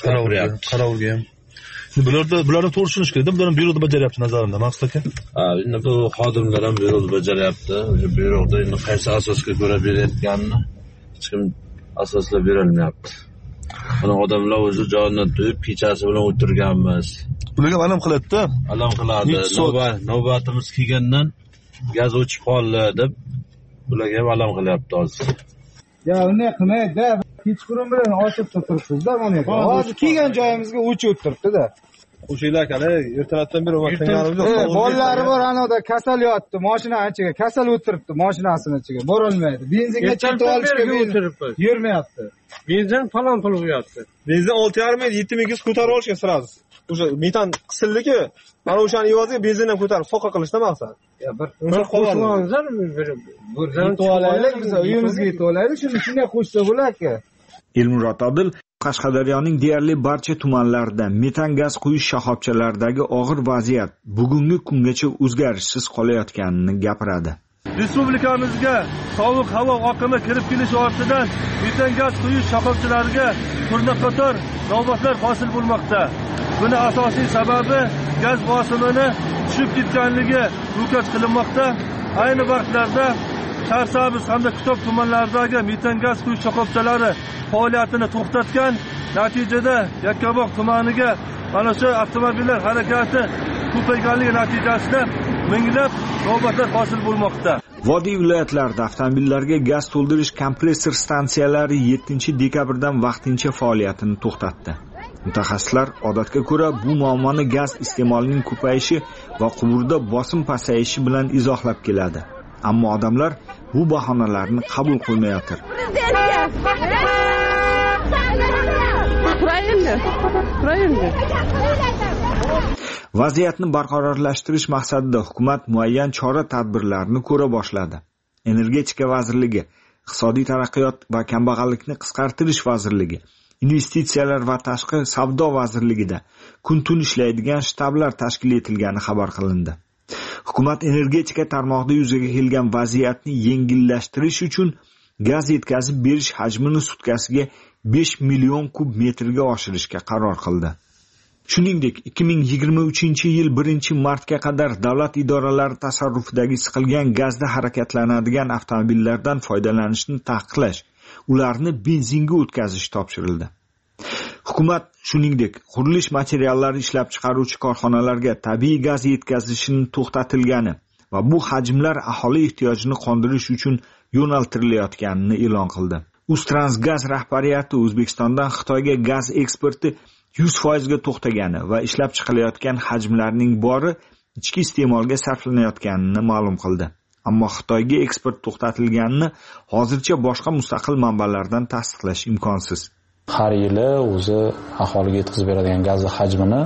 qarovga ham. Bularni to'g'ri tushunish kerak. Bularni byuroda bajaryapti nazarimda, Maqsud aka. Ha, endi bu xodimlar ham byuroda bajaryapti. O'sha byuroda endi qaysi asosga ko'ra berayotganini hech kim asoslab berolmayapti. Mana odamlar o'zi jonidan to'yib kechasi bilan o'tirganmiz. Bularga alam qiladi-da. Alam qiladi. Navbatimiz kelgandan gaz o'chib qoldi deb bularga ham alam qilyapti hozir. Ya, unday qilmaydi-da. Kechqurun bilan ochib turibsiz-da mana. Hozir kelgan joyimizga o'chib o'tiribdi-da. O'shalar akali ertalabdan beri vaqtlanganimiz yo'q. Bolalari bor anoda kasal yotdi, mashina ichiga, kasal o'tiribdi mashinasini ichiga, borolmaydi. Benzinga chirtib olishga yurmayapti. Benzin falon pul bo'lyapti. Benzin 6,5-7,200 ko'tarib olishgan sirasiz. O'sha metan qisildiki, mana o'shani evaziga benzin ham ko'tarib soqqa qilishda maqsad. Ya bir qo'shilganlar yetib olaylik, biz uyimizga yetib olaylik, shunday qo'shsa bo'lar-ku. Elmurod Odil Qashqadaryoning deyarli barcha tumanlarida metan gaz quyish shoxobchalaridagi og'ir vaziyat bugungi kungacha o'zgarishsiz qolayotganini gapiradi. Respublikamizga sovuq havo oqimi kirib kelishi ortidan metan gaz quyish shoxobchalariga turna-qator navbatlar hosil bo'lmoqda. Buni asosiy sababi gaz bosimini tushib ketganligi ro'kach qilinmoqda. Ayni vaqtlarda Sharsabz hamda Kitob tumanlaridagi metan gaz quyish shoxobchalari faoliyatini to'xtatgan, natijada Yakkabog' tumaniga mana shu avtomobillar harakati ko'payganligi natijasida minglab navbatlar hosil bo'lmoqda. Vodiy viloyatlarida avtomobillarga gaz to'ldirish kompressor stansiyalari 7-dekabrdan vaqtincha faoliyatini to'xtatdi. Mutaxassislar odatga ko'ra bu muammoni gaz iste'molining ko'payishi va quvurda bosim pasayishi bilan izohlab keladi. Ammo odamlar bu bahonalarni qabul qilmayotir. Vaziyatni barqarorlashtirish maqsadida hukumat muayyan chora-tadbirlarni ko'ra boshladi. Energetika vazirligi, Iqtisodiy taraqqiyot va kambag'allikni qisqartirish vazirligi, Investitsiyalar va tashqi savdo vazirligida kun-tun ishlaydigan shtablar tashkil etilgani xabar qilindi. Hukumat energetika tarmog'ida yuzaga kelgan vaziyatni yengillashtirish uchun gaz yetkazib berish hajmini sutkasiga 5 million kub metrga oshirishga qaror qildi. Shuningdek, 2023-yil 1-martga qadar davlat idoralari tasarrufidagi siqilgan gazda harakatlanadigan avtomobillardan foydalanishni taqiqlash, ularni benzinga o'tkazish topshirildi. Hukumat shuningdek, qurilish materiallari ishlab chiqaruvchi korxonalarga tabiiy gaz yetkazishini to'xtatilgani va bu hajmlar aholi ehtiyojini qondirish uchun yo'naltirilayotganini e'lon qildi. Uztransgaz rahbariyati O'zbekistondan Xitoyga gaz eksporti 100% ga to'xtagani va ishlab chiqilayotgan hajmlarning bori ichki iste'molga sarflanayotganini ma'lum qildi. Ammo Xitoyga eksport to'xtatilganini hozircha boshqa mustaqil manbalardan tasdiqlash imkonsiz. Har yili o'zi aholiga yetkazib beradigan gaz hajmini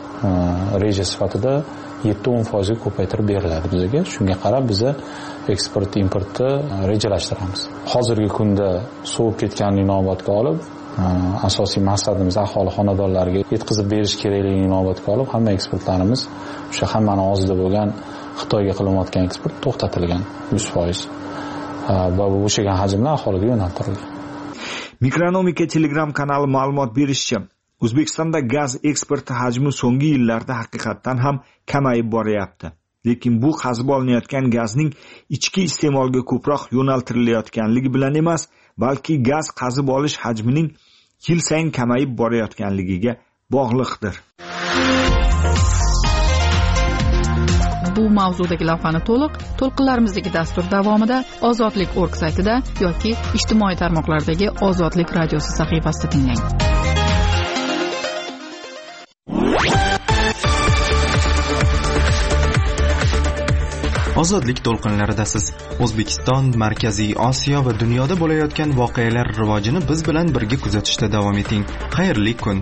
reja sifatida 7-10% ga ko'paytirib beriladi bizga. Shunga qarab biz eksport importni rejalashtiramiz. Hozirgi kunda sovib ketganini inobatga olib, asosiy maqsadimiz aholi xonadonlariga yetkazib berish kerakligini inobatga olib, hamma eksportlarimiz o'sha hammani og'zida bo'lgan Xitoyga qilinayotgan eksport to'xtatilgan 100%. Va bu o'shagan hajmlar aholiga yo'naltirilgan. Mikronomika Telegram kanali ma'lumot berishicha, O'zbekistonda gaz eksporti hajmi so'nggi yillarda haqiqatan ham kamayib boryapti. Lekin bu qazib olinayotgan gazning ichki iste'molga ko'proq yo'naltirilayotganligi bilan emas, balki gaz qazib olish hajmining yil sayin kamayib borayotganligiga bog'liqdir. Bu mavzudagi lavhani to'lqinlarimizdagi dastur davomida ozodlik.org saytida yoki ijtimoiy tarmoqlardagi Ozodlik radiosi sahifasida tinglang. Ozodlik to'lqinlaridasiz. O'zbekiston, Markaziy Osiyo va dunyoda bo'layotgan voqealar rivojini biz bilan birga kuzatishda davom eting. Xayrli kun.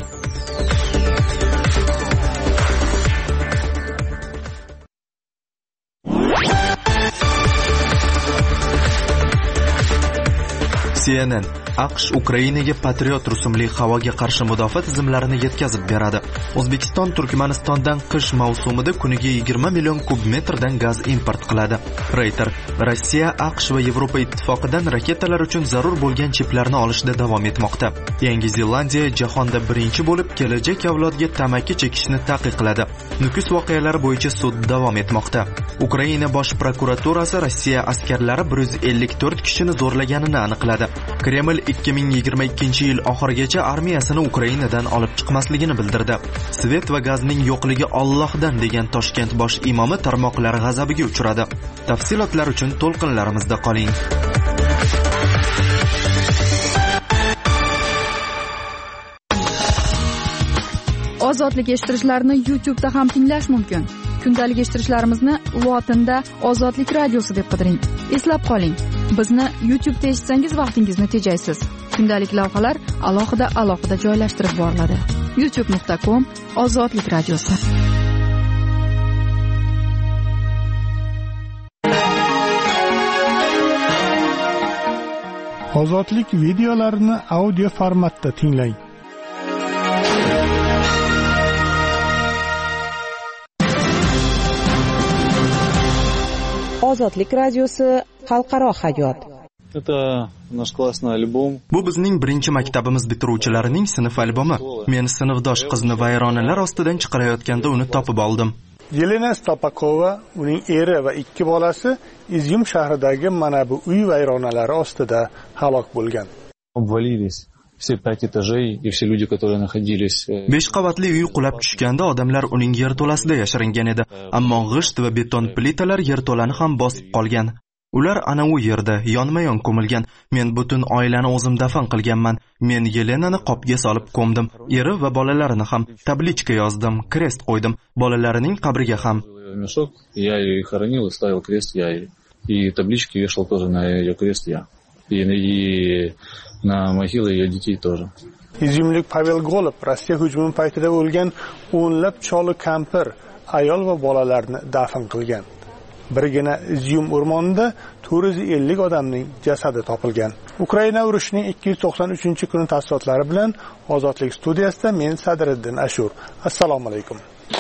CNN AQSh Ukrainaga Patriot rusumli havoga qarshi mudofaa tizimlarini yetkazib beradi. O'zbekiston Turkmanistondan qish mavsumida kuniga 20 million kub metrdan gaz import qiladi. Reuters Rossiya, AQSh va Yevropa ittifoqidan raketalar uchun zarur bo'lgan chiplarni olishda davom etmoqda. Yangi Zelandiya jahonda birinchi bo'lib kelajak avlodga tamaki chekishni taqiqladi. Nukus voqealari bo'yicha sud davom etmoqda. Ukraina bosh prokuraturasi Rossiya askarlari 154 kishini zo'rlaganini aniqladi. Kreml 2022-yil oxirigacha armiyasini Ukrainadan olib chiqmasligini bildirdi. Svet va gazning yo'qligi Allohdan degan Toshkent bosh imomi tarmoqlar g'azabiga uchradi. Tafsilotlar uchun to'lqinlarimizda qoling. Ozodlik eshittirishlarni YouTube'da ham tinglash mumkin. Kundalik eshittirishlarimizni lotinda Ozodlik radiosi deb qidiring. Eslab qoling, bizni YouTube'da eshitsangiz vaqtingizni tejaysiz. Kundalik lavhalar alohida joylashtirib boriladi. youtube.com/Ozodlik radiosi. Ozodlik videolarini audio formatda tinglang. Ozodlik radiosi xalqaro hayot. Это наш классный альбом. Bu bizning birinchi maktabimiz bitiruvchilarining sinf albomi. Men sinfdosh qizni vayronalar ostidan chiqarayotganda uni topib oldim. Yelena Stopakova, uning eri va 2 bolasi Izyum shahridagi mana bu uy vayronalari ostida halok bo'lgan. Обвалились все 5 этажей и все люди, которые находились. 5 qavatli uy qulab tushganda odamlar uning yerto'lasida yashiringan edi, ammo g'isht va beton plitalar yerto'lani ham bosib qolgan. Ular ana u yerda yonma-yon ko'milgan. Men butun oilani o'zim dafn qilganman. Men Yelenani qopga solib ko'mdim. Eri va bolalarini ham tablichka yozdim, krest qo'ydim. Bolalarining qabriga ham. Мешок, я ее хоронил и ставил крест я. И таблички вешал тоже на ее крест я. И на могилы ее детей тоже. Izyumlik Pavel Golub Rossiya hujumi paytida o'lgan o'nlab choli kampir, ayol va bolalarni dafn qilgan. Birgina Izyum o'rmonida 450 odamning jasadi topilgan. Ukraina urushining 293-kuni tafsilotlari bilan Ozodlik studiyasida men Sadriddin Ashur. Assalomu alaykum.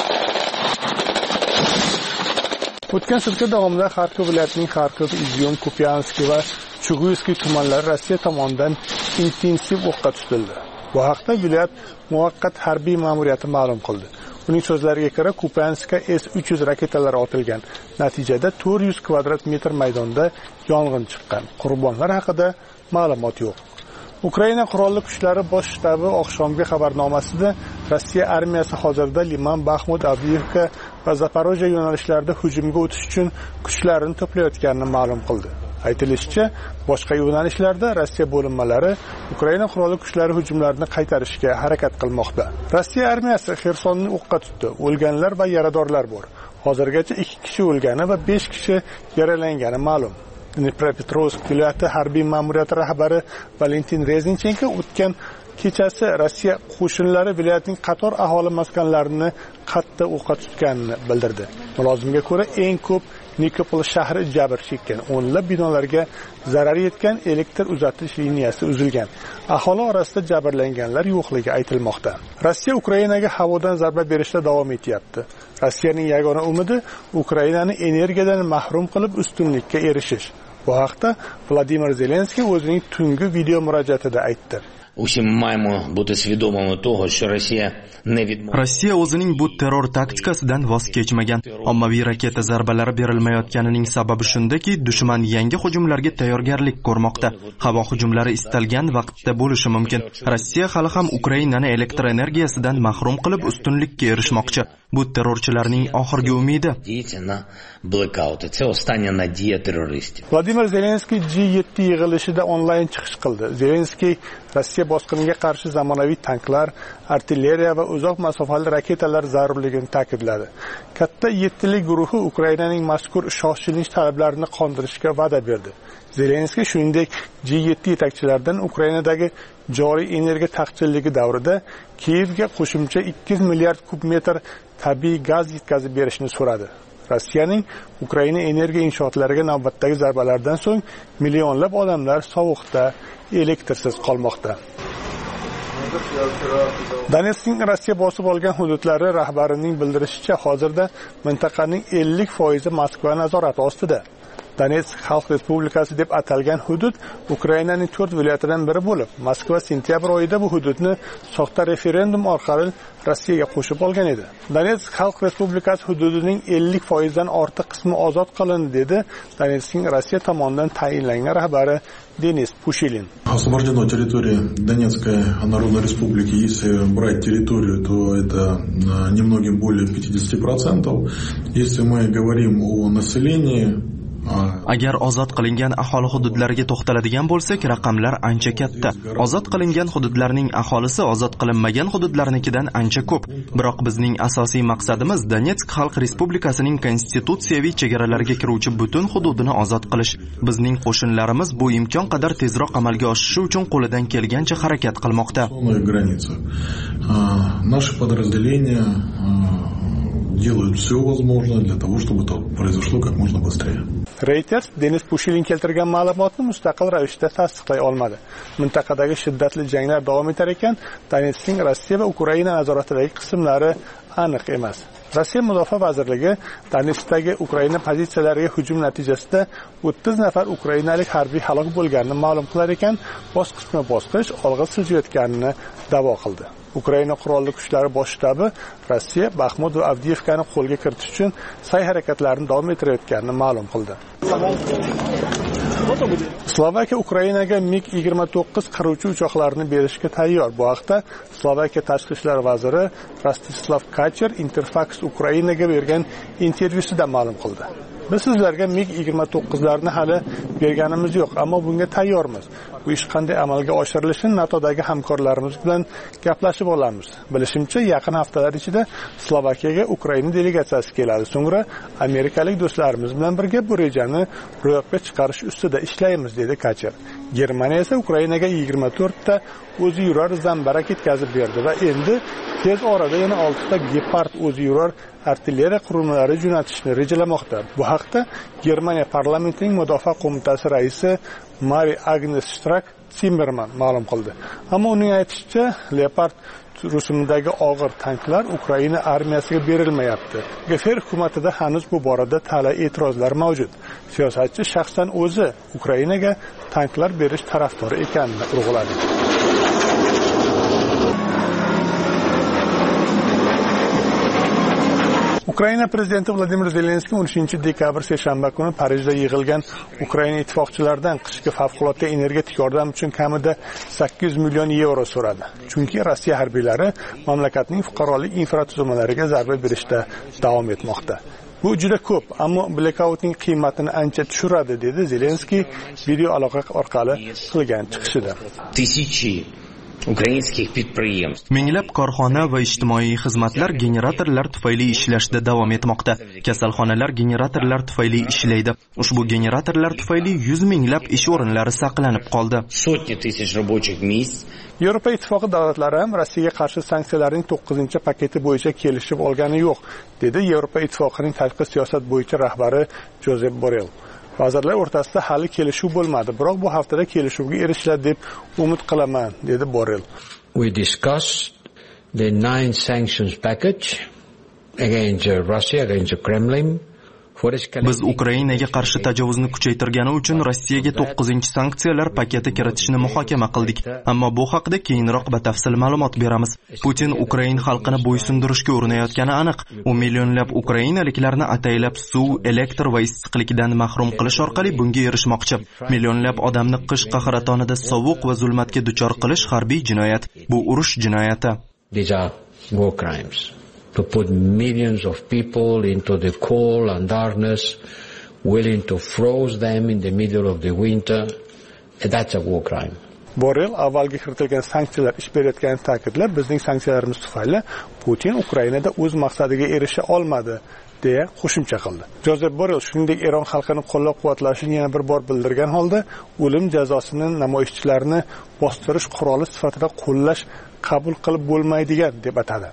O'tgan sutka davomida Xarkov viloyatining Xarkov, Izyum, Kupiansk va Chuguyskiy tumanlari Rossiya tomonidan intensiv o'qqa tutildi. Bu haqda viloyat muvaqqat harbiy ma'muriyati ma'lum qildi. Uning so'zlariga ko'ra, Kupianskka S-300 raketalari otilgan. Natijada 400 kvadrat metr maydonda yong'in chiqqan. Qurbonlar haqida ma'lumot yo'q. Ukraina qurolli kuchlari bosh shtabi oqshomgi xabarnomasida Rossiya armiyasi hozirda Liman, Baxmut, Avdiivka va Zaporojye yo'nalishlarida hujumga o'tish uchun kuchlarini to'playotganini ma'lum qildi. Aytilishicha, boshqa yo'nalishlarda Rossiya bo'linmalari Ukraina qurolli kuchlari hujumlarini qaytarishga harakat qilmoqda. Rossiya armiyasi Xersonni o'qqa tutdi. O'lganlar va yaradorlar bor. Hozirgacha 2 kishi o'lgani va 5 kishi yaralangani ma'lum. Dnepropetrovsk viloyati harbiy ma'muriyati rahbari Valentin Reznichenko o'tgan kechasi Rossiya qo'shinlari viloyatning qator aholi maskanlarini qattiq o'qqa tutganini bildirdi. Mulozimga ko'ra, eng ko'p Nikopol shahri jabr chekkan. O'nlab binolarga zarar yetgan, elektr uzatish liniyasi uzilgan. Aholi orasida jabrlanganlar yo'qligi aytilmoqda. Rossiya Ukrainaga havodan zarba berishda davom etyapti. Rossiyaning yagona umidi Ukrainani energiyadan mahrum qilib ustunlikka erishish. Bu haqda Vladimir Zelenskiy o'zining tungi video murojaatida aytdi. Усі маємо бути свідомими того, що Росія не відмовляє. Rossiya o'zining bu terror taktikasidan voz kechmagan. Ommaviy raketa zarbalari berilmayotganining sababi shundaki, dushman yangi hujumlarga tayyorgarlik ko'rmoqda. Havo hujumlari istalgan vaqtda bo'lishi mumkin. Rossiya hali ham Ukrainani elektr energiyasidan mahrum qilib ustunlikka erishmoqchi. Bu terrorchilarning oxirgi umidi. Це остання надія терористів. Vladimir Zelenskiy G7 yig'ilishida onlayn chiqish qildi. Zelenskiy Rossiya Rossiya bosqiniga qarshi zamonaviy tanklar, artilleriya va uzoq masofali raketalar zarurligini ta'kidladi. Katta yettilik guruhi Ukrainaning mazkur shoshilinch talablarini qondirishga va'da berdi. Zelenskiy shuningdek G7 yetakchilaridan Ukrainadagi joriy energiya taqchilligi davrida Kiyevga qo'shimcha 200 milliard kub metr tabiiy gaz yetkazib berishni so'radi. Rossiyaning Ukraina energiya inshootlariga navbatdagi zarbalardan so'ng millionlab odamlar sovuqda, elektrsiz qolmoqda. Donetskning Rossiya bosib olgan hududlari rahbarining bildirishicha, hozirda mintaqaning 50% Moskva nazorati ostida. Donetsk Xalq Respublikasi deb atalgan hudud Ukrainaning 4 viloyatidan biri bo'lib, Moskva sentyabr oyida bu hududni soxta referendum orqali Rossiyaga qo'shib olgan edi. Donetsk Xalq Respublikasi hududining 50% dan ortiq qismi ozod qilindi, dedi Donetskning Rossiya tomonidan tayinlangan rahbari Denis Pushilin. Освобождена территория Донецкой Народной Республики, если брать территорию, то это немногим более 50%. Если мы говорим о населении, Agar ozod qilingan aholi hududlariga to'xtaladigan bo'lsak, raqamlar ancha katta. Ozod qilingan hududlarning aholisi ozod qilinmagan hududlarnikidan ancha ko'p. Biroq bizning asosiy maqsadimiz Donetsk Xalq Respublikasining konstitutsiyaviy chegaralariga kiruvchi butun hududini ozod qilish. Bizning qo'shinlarimiz bu imkon qadar tezroq amalga oshishi uchun qo'lidan kelgancha harakat qilmoqda. Наши подразделения делают все возможное для того, чтобы это произошло как можно быстрее. Reuters Denis Pushilin keltirgan ma'lumotni mustaqil ravishda tasdiqlay olmadi. Mintaqadagi shiddatli janglar davom etar ekan, Donetskning Rossiya va Ukraina nazoratidagi qismlari aniq emas. Rossiya Mudofaa vazirligi Donetskdagi Ukraina pozitsiyalariga hujum natijasida 30 nafar ukrainalik harbiy halok bo'lganini ma'lum qilar ekan, bosqichma-bosqich olg'a siljayotganini da'vo qildi. Ukraina qurolli kuchlari bosh shtabi Rossiya Baxmut va Avdiyevkani qo'lga kiritish uchun sa'y harakatlarini davom ettirayotganini ma'lum qildi. Slovakiya Ukrainaga MiG-29 qiruvchi uchoqlarini berishga tayyor. Bu haqda Slovakiya tashqi ishlar vaziri Rostislav Kacher Interfax Ukrainaga bergan intervyusida ma'lum qildi. Biz sizlarga MiG-29larni hali berganimiz yo'q, ammo bunga tayyormiz. Bu ish qanday amalga oshirilishini NATOdagi hamkorlarimiz bilan gaplashib olamiz. Bilishimcha, yaqin haftalar ichida Slovakiyaga Ukraina delegatsiyasi keladi. So'ngra amerikalik do'stlarimiz bilan birga bu rejani ro'yobga chiqarish ustida ishlaymiz, dedi Kacher. Germaniya esa Ukrainaga 24 ta o'zi yurar zambarak yetkazib berdi va endi tez orada yana 6 ta Gepard o'zi yurar artilleriya qurilmalari jo'natishni rejalamoqda. Bu haqda Germaniya parlamentining mudofaa qo'mitasi raisi Mari Agnes Strack-Zimmermann ma'lum qildi. Ammo uning aytishicha, Leopard rusumidagi og'ir tanklar Ukraina armiyasiga berilmayapti. GFR hukumatida hanuz bu borada talay e'tirozlar mavjud. Siyosatchi shaxsan o'zi Ukrainaga tanklar berish tarafdori ekanini urg'uladi. Ukraina prezidenti Vladimir Zelenskiy 13-dekabr seshanba kuni Parijda yig'ilgan Ukraina ittifoqchilaridan qishki favqulodda energetik yordam uchun kamida 800 million yevro so'radi. Chunki Rossiya harbiylari mamlakatning fuqarolik infratuzilmalariga zarba berishda davom etmoqda. Bu juda ko'p, ammo blackoutning qiymatini ancha tushiradi, dedi Zelenskiy video aloqa orqali qilgan chiqishida. Minglab korxona va ijtimoiy xizmatlar generatorlar tufayli ishlashda davom etmoqda. Kasalxonalar generatorlar tufayli ishlaydi. Ushbu generatorlar tufayli 100 minglab ish o'rinlari saqlanib qoldi. Yevropa Ittifoqi davlatlari ham Rossiyaga qarshi sanksiyalarning 9-paketi bo'yicha kelishib olgani yo'q, dedi Yevropa Ittifoqining tashqi siyosat bo'yicha rahbari Josep Borrell. Vazirlar o'rtasida hali kelishuv bo'lmadi, biroq bu haftada kelishuvga erishiladi deb umid qilaman, dedi Borrell. We discussed the 9 sanctions package against Russia, against the Kremlin. Biz Ukrainaga qarshi tajovuzni kuchaytirgani uchun Rossiyaga 9-sanksiyalar paketi kiritishni muhokama qildik. Ammo bu haqida keyinroq batafsil ma'lumot beramiz. Putin Ukraina xalqini bo'ysundirishga urinayotgani aniq. U millionlab ukrainaliklarni ataylab suv, elektr va issiqlikdan mahrum qilish orqali bunga erishmoqchi. Millionlab odamni qish qahratonida sovuq va zulmatga duchor qilish harbiy jinoyat. Bu urush jinoyati. These are war crimes. To put millions of people into the cold and darkness, willing to freeze them in the middle of the winter, that's a war crime. Borrell avvalgi kiritilgan sanksiyalar ish berayotganini ta'kidlab, bizning sanksiyalarimiz tufayli Putin Ukrainada o'z maqsadiga erisha olmadi deya qo'shimcha qildi. Jozef Borrell shuningdek Eron xalqini qo'llab-quvvatlashini yana bir bor bildirgan holda, o'lim jazosini namoyishchilarni bostirish quroli sifatida qo'llash qabul qilib bo'lmaydigan deb atadi.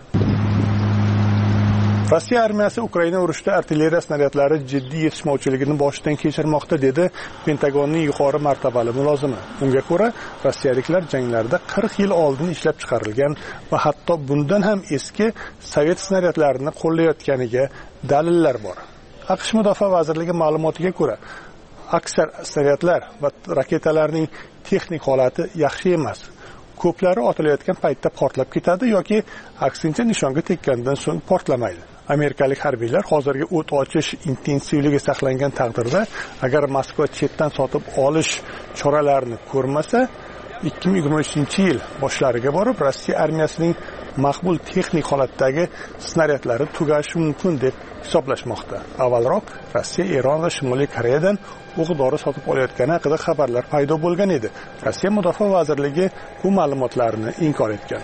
Rossiya armiyasi Ukraina urushida artilleriya snaryadlari jiddiy yetishmovchiligini boshidan kechirmoqda, dedi Pentagonning yuqori martabali mulozimi. Unga ko'ra, rossiyaliklar janglarda 40 yil oldin ishlab chiqarilgan va hatto bundan ham eski sovet snaryadlarini qo'llayotganiga dalillar bor. AQSh Mudofaa vazirligi ma'lumotiga ko'ra, aksar snaryadlar va raketalarning texnik holati yaxshi emas. Ko'plari otilayotgan paytda portlab ketadi yoki aksincha nishonga tekkandan so'ng portlamaydi. Amerikalik harbiylar hozirgi o't ochish intensivligi saqlangan taqdirda, agar Moskva chetdan sotib olish choralarini ko'rmasa, 2023-yil boshlariga borib Rossiya armiyasining maqbul texnik holatdagi snaryadlari tugashi mumkin deb hisoblashmoqda. Avvalroq Rossiya Eron va Shimoliy Koreyadan o'q-dori sotib olayotgani haqida xabarlar paydo bo'lgan edi. Rossiya Mudofaa vazirligi bu ma'lumotlarni inkor etgan.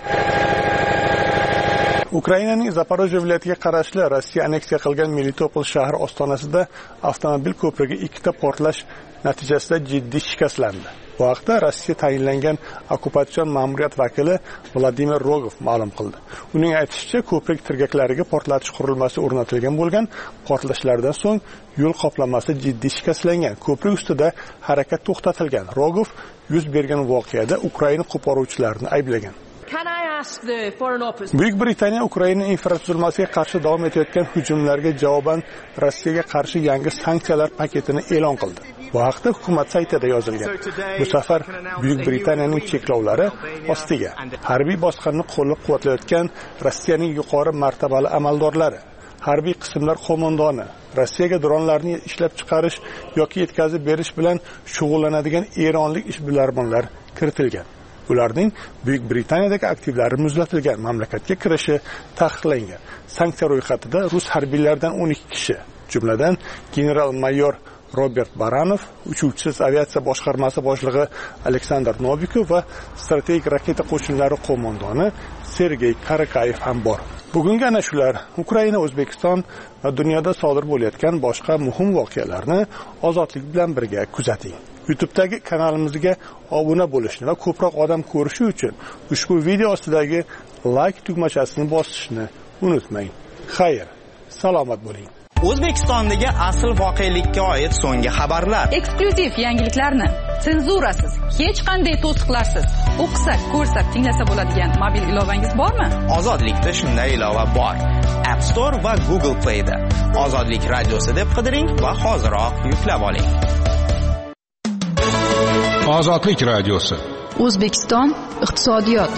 Ukrainaning Zaporojye viloyatiga qarashli Rossiya aneksiya qilgan Melitopol shahri ostonasida avtomobil ko'prigi ikkita portlash natijasida jiddiy shikastlandi. Bu haqda Rossiya tayinlangan okkupatsion ma'muriyat vakili Vladimir Rogov ma'lum qildi. Uning aytishicha, ko'prik tirgaklariga portlatish qurilmasi o'rnatilgan bo'lgan. Portlashlardan so'ng yo'l qoplamasi jiddiy shikastlangan. Ko'prik ustida harakat to'xtatilgan. Rogov yuz bergan voqeada Ukraina qo'poruvchilarini ayblagan. Buyuk Britaniya Ukraina infratuzilmasiga qarshi davom etayotgan hujumlarga javoban Rossiyaga qarshi yangi sanksiyalar paketini e'lon qildi. Bu haqda hukumat saytida yozilgan. Bu safar Buyuk Britaniyaning cheklovlari ostiga harbiy bosqinni qo'llab-quvvatlayotgan Rossiyaning yuqori martabali amaldorlari, harbiy qismlar qo'mondoni, Rossiyaga dronlarni ishlab chiqarish yoki yetkazib berish bilan shug'ullanadigan eronlik ishbilarmonlar kiritilgan. Ularning Buyuk Britaniyadagi aktivlari muzlatilgan, mamlakatga kirishi taqiqlangan. Sanksiya ro'yxatida rus harbiylaridan 12 kishi, jumladan general-mayor Robert Baranov, uchuvchisiz aviatsiya boshqarmasi boshlig'i Aleksandr Novikov va strategik raketa qo'shinlari qo'mondoni Sergey Karakayev ham bor. Bugungi ana shular Ukraina, O'zbekiston va dunyoda sodir bo'layotgan boshqa muhim voqealarni ozodlik bilan birga kuzating. YouTube'dagi kanalimizga obuna bo'lishni va ko'proq odam ko'rishi uchun ushbu video ostidagi like tugmachasini bosishni unutmang. Xayr, salomat bo'ling. O'zbekistondagi asl voqelikka oid so'nggi xabarlar, eksklyuziv yangiliklarni senzurasiz, hech qanday to'siqlarsiz o'qisa, ko'rsa, tinglasa bo'ladigan mobil ilovangiz bormi? Ozodlikda shunday ilova bor. App Store va Google Play da Ozodlik radiosi deb qidiring va hoziroq yuklab oling. Ozodlik radiosi. O'zbekiston iqtisodiyot.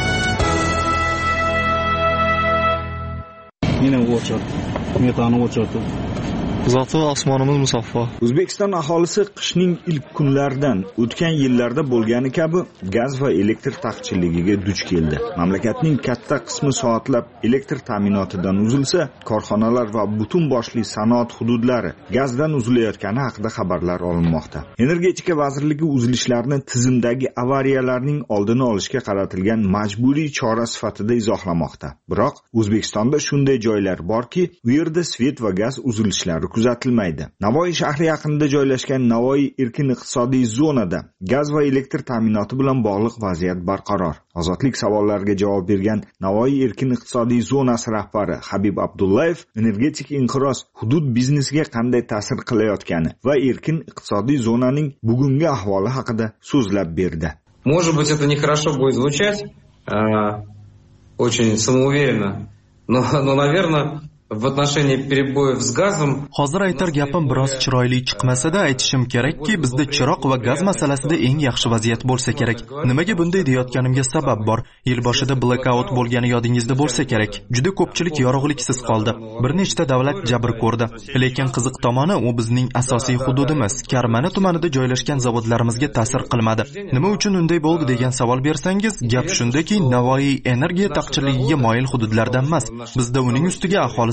Meni o'chirdi. Metani o'chirdi. Zoti osmonimiz musaffo. O'zbekiston aholisi qishning ilk kunlaridan o'tgan yillarda bo'lgani kabi gaz va elektr taqchilligiga duch keldi. Mamlakatning katta qismi soatlab elektr ta'minotidan uzilsa, korxonalar va butun boshli sanoat hududlari gazdan uzilayotgani haqida xabarlar olinmoqda. Energetika vazirligi uzilishlarni tizimdagi avariyalarning oldini olishga qaratilgan majburiy chora sifatida izohlamoqda. Biroq O'zbekistonda shunday joylar borki, u yerda svet va gaz uzilishlari kuzatilmaydi. Navoiy shahri yaqinida joylashgan Navoiy erkin iqtisodiy zonada gaz va elektr ta'minoti bilan bog'liq vaziyat barqaror. Ozodlik savollariga javob bergan Navoiy erkin iqtisodiy zonasi rahbari Habib Abdullayev energetik inqiroz hudud biznesiga qanday ta'sir qilayotgani va erkin iqtisodiy zonaning bugungi ahvoli haqida so'zlab berdi. Может быть, это нехорошо будет звучать, очень самоуверенно, но, наверное, в отношении перебоев с газом. Hozir aytar gapim biroz chiroyli chiqmasa-da aytishim kerakki, bizda chiroq va gaz masalasida eng yaxshi vaziyat bo'lsa kerak. Nimaga bunday deyotganimga sabab bor. Yil boshida blackout bo'lgani yodingizda bo'lsa kerak. Juda ko'pchilik yorug'liksiz qoldi. Bir nechta davlat jabr ko'rdi. Lekin qiziq tomoni, u bizning asosiy hududimiz, Karmana tumanida joylashgan zavodlarimizga ta'sir qilmadi. Nima uchun unday bo'ldi degan savol bersangiz, gap shundaki, Navoiy energiya taqchilligiga moyil hududlardan emas. Bizda uning ustiga aholisi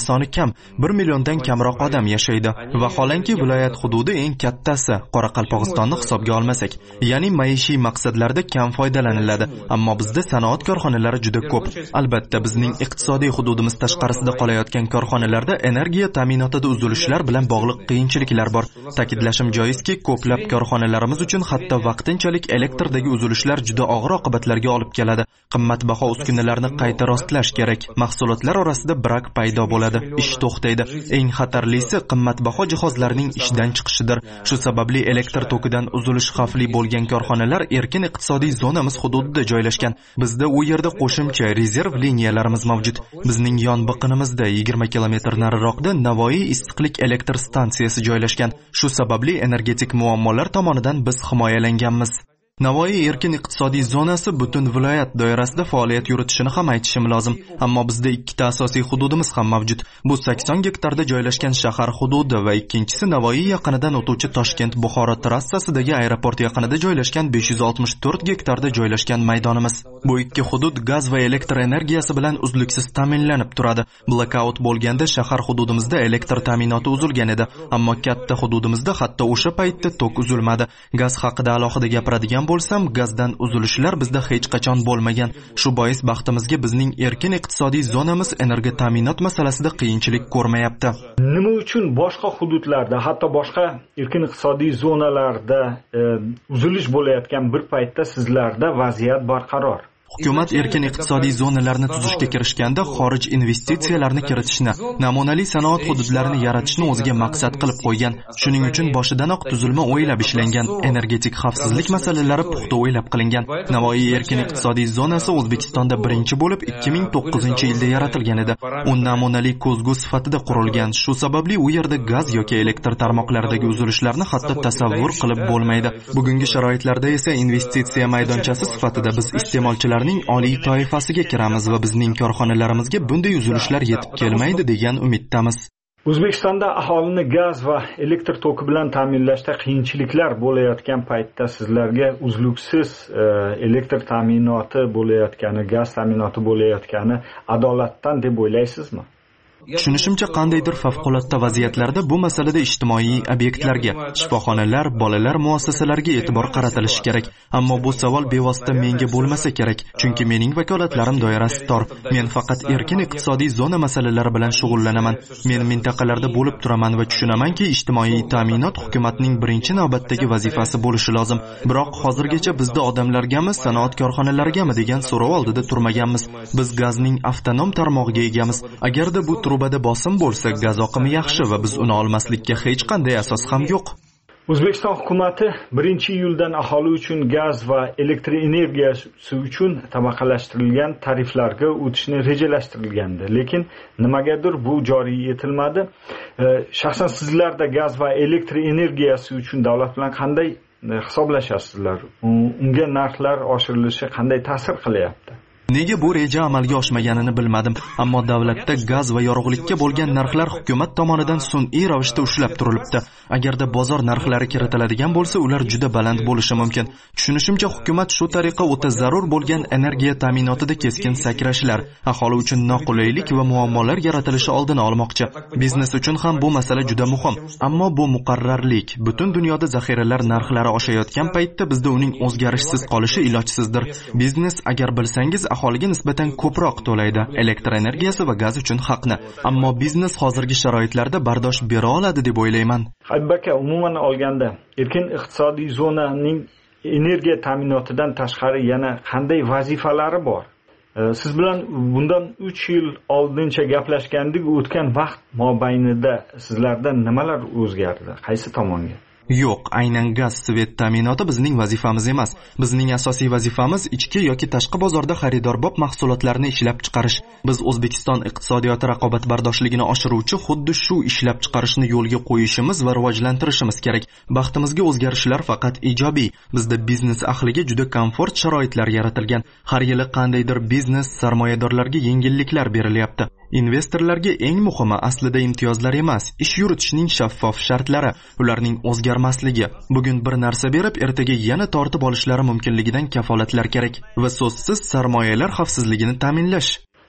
soni kam, 1 milliondan kamroq odam yashaydi. Vaholanki viloyat hududi eng kattasi, Qoraqalpog'istonni hisobga olmasak, ya'ni maishiy maqsadlarda kam foydalaniladi, ammo bizda sanoat korxonalari juda ko'p. Albatta, bizning iqtisodiy hududimiz tashqarisida qolayotgan korxonalarda energiya ta'minotida uzilishlar bilan bog'liq qiyinchiliklar bor. Ta'kidlashim joizki, ko'plab korxonalarimiz uchun hatto vaqtinchalik elektrdagi uzilishlar juda og'ir oqibatlarga olib keladi. Qimmatbaho uskunalarni qayta rostlash kerak. Mahsulotlar orasida brak paydo bo'ladi, ish to'xtaydi. Eng xatarlisi qimmatbaho jihozlarning ishdan chiqishidir. Shu sababli elektr tokidan uzilish xavfli bo'lgan korxonalar erkin iqtisodiy zonamiz hududida joylashgan. Bizda u yerda qo'shimcha rezerv liniyalarimiz mavjud. Bizning yon biqinimizda 20 kilometr nariroqda Navoiy issiqlik elektr stansiyasi joylashgan. Shu sababli energetik muammolar tomonidan biz himoyalanganmiz. Navoiy erkin iqtisodiy zonasi butun viloyat doirasida faoliyat yuritishini ham aytishim lozim. Ammo bizda ikkita asosiy hududimiz ham mavjud. Bu 80 gektarda joylashgan shahar hududi va ikkinchisi Navoiy yaqinidan o'tuvchi Toshkent-Buxoro trassasidagi aeroport yaqinida joylashgan 564 gektarda joylashgan maydonimiz. Bu ikki hudud gaz va elektr energiyasi bilan uzluksiz ta'minlanib turadi. Blackout bo'lganda shahar hududimizda elektr ta'minoti uzilgan edi, ammo katta hududimizda hatto o'sha paytda tok uzilmadi. Gaz haqida alohida gapiradigan bo'lsam, gazdan uzilishlar bizda hech qachon bo'lmagan. Shu bois baxtimizga bizning erkin iqtisodiy zonamiz energiya ta'minot masalasida qiyinchilik ko'rmayapti. Nima uchun boshqa hududlarda, hatto boshqa erkin iqtisodiy zonalarda uzilish bo'layotgan bir paytda sizlarda vaziyat barqaror? Hukumat erkin iqtisodiy zonalarni tuzishga kirishganda xorij investitsiyalarni kiritishni, namunali sanoat hududlarini yaratishni o'ziga maqsad qilib qo'ygan. Shuning uchun boshidanoq tuzilma o'ylab ishlangan, energetik xavfsizlik masalalari puxta o'ylab qilingan. Navoiy erkin iqtisodiy zonasi O'zbekistonda birinchi bo'lib 2009-yilda yaratilgan edi. U namunali ko'zgu sifatida qurilgan. Shu sababli u yerda gaz yoki elektr tarmoqlaridagi uzilishlarni hatto tasavvur qilib bo'lmaydi. Bugungi sharoitlarda esa investitsiya maydonchasi sifatida biz iste'molchilar oliy toifasiga kiramiz va bizning korxonalarimizga bunday uzilishlar yetib kelmaydi degan umiddamiz. O'zbekistonda aholini gaz va elektr toki bilan ta'minlashda qiyinchiliklar bo'layotgan paytda sizlarga uzluksiz elektr ta'minoti bo'layotgani, gaz ta'minoti bo'layotgani adolatdan deb o'ylaysizmi? Tushunishimcha, qandaydir favqulodda vaziyatlarda bu masalada ijtimoiy obyektlarga, shifoxonalar, bolalar muassasalariga e'tibor qaratilishi kerak. Ammo bu savol bevosita menga bo'lmasa kerak, chunki mening vakolatlarim doirasi tor. Men faqat erkin iqtisodiy zona masalalari bilan shug'ullanaman. Men mintaqalarda bo'lib turaman va tushunamanki, ijtimoiy ta'minot hukumatning birinchi navbatdagi vazifasi bo'lishi lozim. Biroq hozirgacha bizda odamlargami, sanoat korxonalarigami degan so'rov oldida turmaganmiz. Biz gazning avtonom tarmog'iga egamiz. Agarda bu trubada bosim bo'lsa, gaz oqimi yaxshi va biz uni olmaslikka hech qanday asos ham yo'q. O'zbekiston hukumatı 1-iyuldan aholi uchun gaz va elektr energiyasi uchun tabaqalashtirilgan tariflarga o'tishni rejalashtirilgandi. Lekin nimagadir bu joriy etilmadi. Shaxsan sizlarda gaz va elektr energiyasi uchun davlat bilan qanday hisoblashasizlar? Unga narxlar oshirilishi qanday ta'sir qilyapti? Nega bu reja amalga oshmaganini bilmadim, ammo davlatda gaz va yorug'likka bo'lgan narxlar hukumat tomonidan sun'iy ravishda ushlab turilibdi. Agarda bozor narxlari kiritiladigan bo'lsa, ular juda baland bo'lishi mumkin. Tushunishimcha, hukumat shu tariqa o'ta zarur bo'lgan energiya ta'minotida keskin sakrashlar, aholi uchun noqulaylik va muammolar yaratilishi oldini olmoqchi. Biznes uchun ham bu masala juda muhim, ammo bu muqarrarlik. Butun dunyoda zaxiralar narxlari oshayotgan paytda bizda uning o'zgarishsiz qolishi ilojsizdir. Biznes, agar bilsangiz, aholiga nisbatan ko'proq to'laydi, elektr energiyasi va gaz uchun haqni. Ammo biznes hozirgi sharoitlarda bardosh bera oladi deb o'ylayman. Habib aka, umuman olganda, erkin iqtisodiy zonaning energiya ta'minotidan tashqari yana qanday vazifalari bor? Siz bilan bundan 3 yil oldincha gaplashgandik, o'tgan vaqt mobaynida sizlarda nimalar o'zgardi? Qaysi tomonga? Yo'q, aynan gaz svet ta'minoti bizning vazifamiz emas. Bizning asosiy vazifamiz ichki yoki tashqi bozorda xaridorbob mahsulotlarni ishlab chiqarish. Biz O'zbekiston iqtisodiyoti raqobatbardoshligini oshiruvchi xuddi shu ishlab chiqarishni yo'lga qo'yishimiz va rivojlantirishimiz kerak. Baxtimizga o'zgarishlar faqat ijobiy. Bizda biznes ahliga juda komfort sharoitlar yaratilgan. Har yili qandaydir biznes sarmoyadorlarga yengilliklar berilyapti. Investorlarga eng muhimi aslida imtiyozlar emas, ish yuritishning shaffof shartlari, ularning o'zgarmasligi. Bugun bir narsa berib, ertaga yana tortib olishlari mumkinligidan kafolatlar kerak va so'zsiz sarmoyalar xavfsizligini ta'minlash.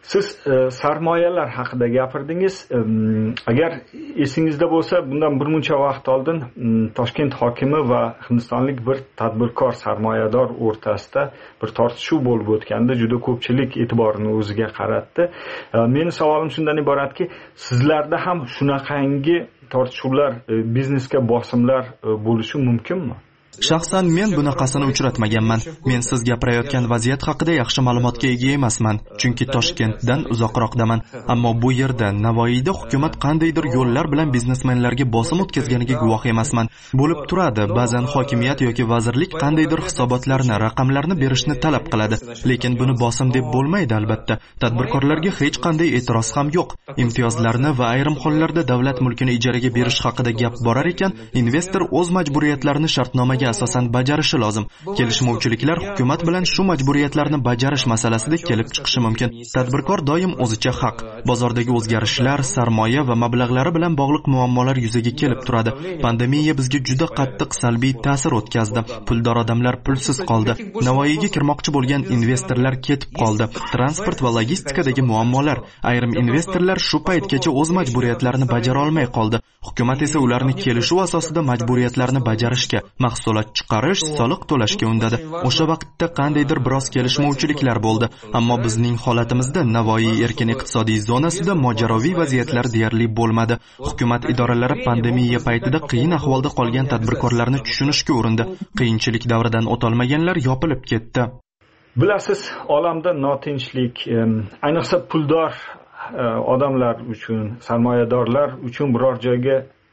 Siz sarmoyalar haqida gapirdingiz. Agar esingizda bo'lsa, bundan bir muncha vaqt oldin Toshkent hokimi va hindistonlik bir tadbirkor sarmoyador o'rtasida bir tortishuv bo'lib o'tganda juda ko'pchilik e'tiborini o'ziga qaratdi. Meni savolim shundan iboratki, sizlarda ham shunaqangi tortishuvlar, biznesga bosimlar bo'lishi mumkinmi? Shaxsan men bunaqasini uchratmaganman. Men siz gapirayotgan vaziyat haqida yaxshi ma'lumotga ega emasman, chunki Toshkentdan uzoqroqdaman. Ammo bu yerda Navoiyda hukumat qandaydir yo'llar bilan biznesmenlarga bosim o'tkazganiga guvoh emasman. Bo'lib turadi, ba'zan hokimiyat yoki vazirlik qandaydir hisobotlarni, raqamlarni berishni talab qiladi, lekin buni bosim deb bo'lmaydi albatta. Tadbirkorlarga hech qanday e'tiroz ham yo'q. Imtiyozlarni va ayrim hollarda davlat mulkini ijaraga berish haqida gap borar ekan, investor o'z majburiyatlarini shartnomaga asosan bajarishi lozim. Kelishmovchiliklar hukumat bilan shu majburiyatlarni bajarish masalasida kelib chiqishi mumkin. Tadbirkor doim o'zicha haq. Bozordagi o'zgarishlar, sarmoya va mablag'lari bilan bog'liq muammolar yuzaga kelib turadi. Pandemiya bizga juda qattiq salbiy ta'sir o'tkazdi. Puldor odamlar pulsiz qoldi. Navoiyga kirmoqchi bo'lgan investorlar ketib qoldi. Transport va logistikadagi muammolar. Ayrim investorlar shu paytgacha o'z majburiyatlarini bajara olmay qoldi. Hukumat esa ularni kelishuv asosida majburiyatlarni bajarishga, mahsulot chiqarish, soliq to'lashga undadi. O'sha vaqtda qandaydir biroz kelishmovchiliklar bo'ldi, ammo bizning holatimizda Navoiy erkin iqtisodiy zonasida mojaroviy vaziyatlar deyarli bo'lmadi. Hukumat idoralari pandemiya paytida qiyin ahvolda qolgan tadbirkorlarni tushunishga urindi. Qiyinchilik davridan o'tolmaganlar yopilib ketdi. Bilasiz, olamda notinchlik, ayniqsa puldor odamlar uchun, sarmoyadorlar uchun biror joyga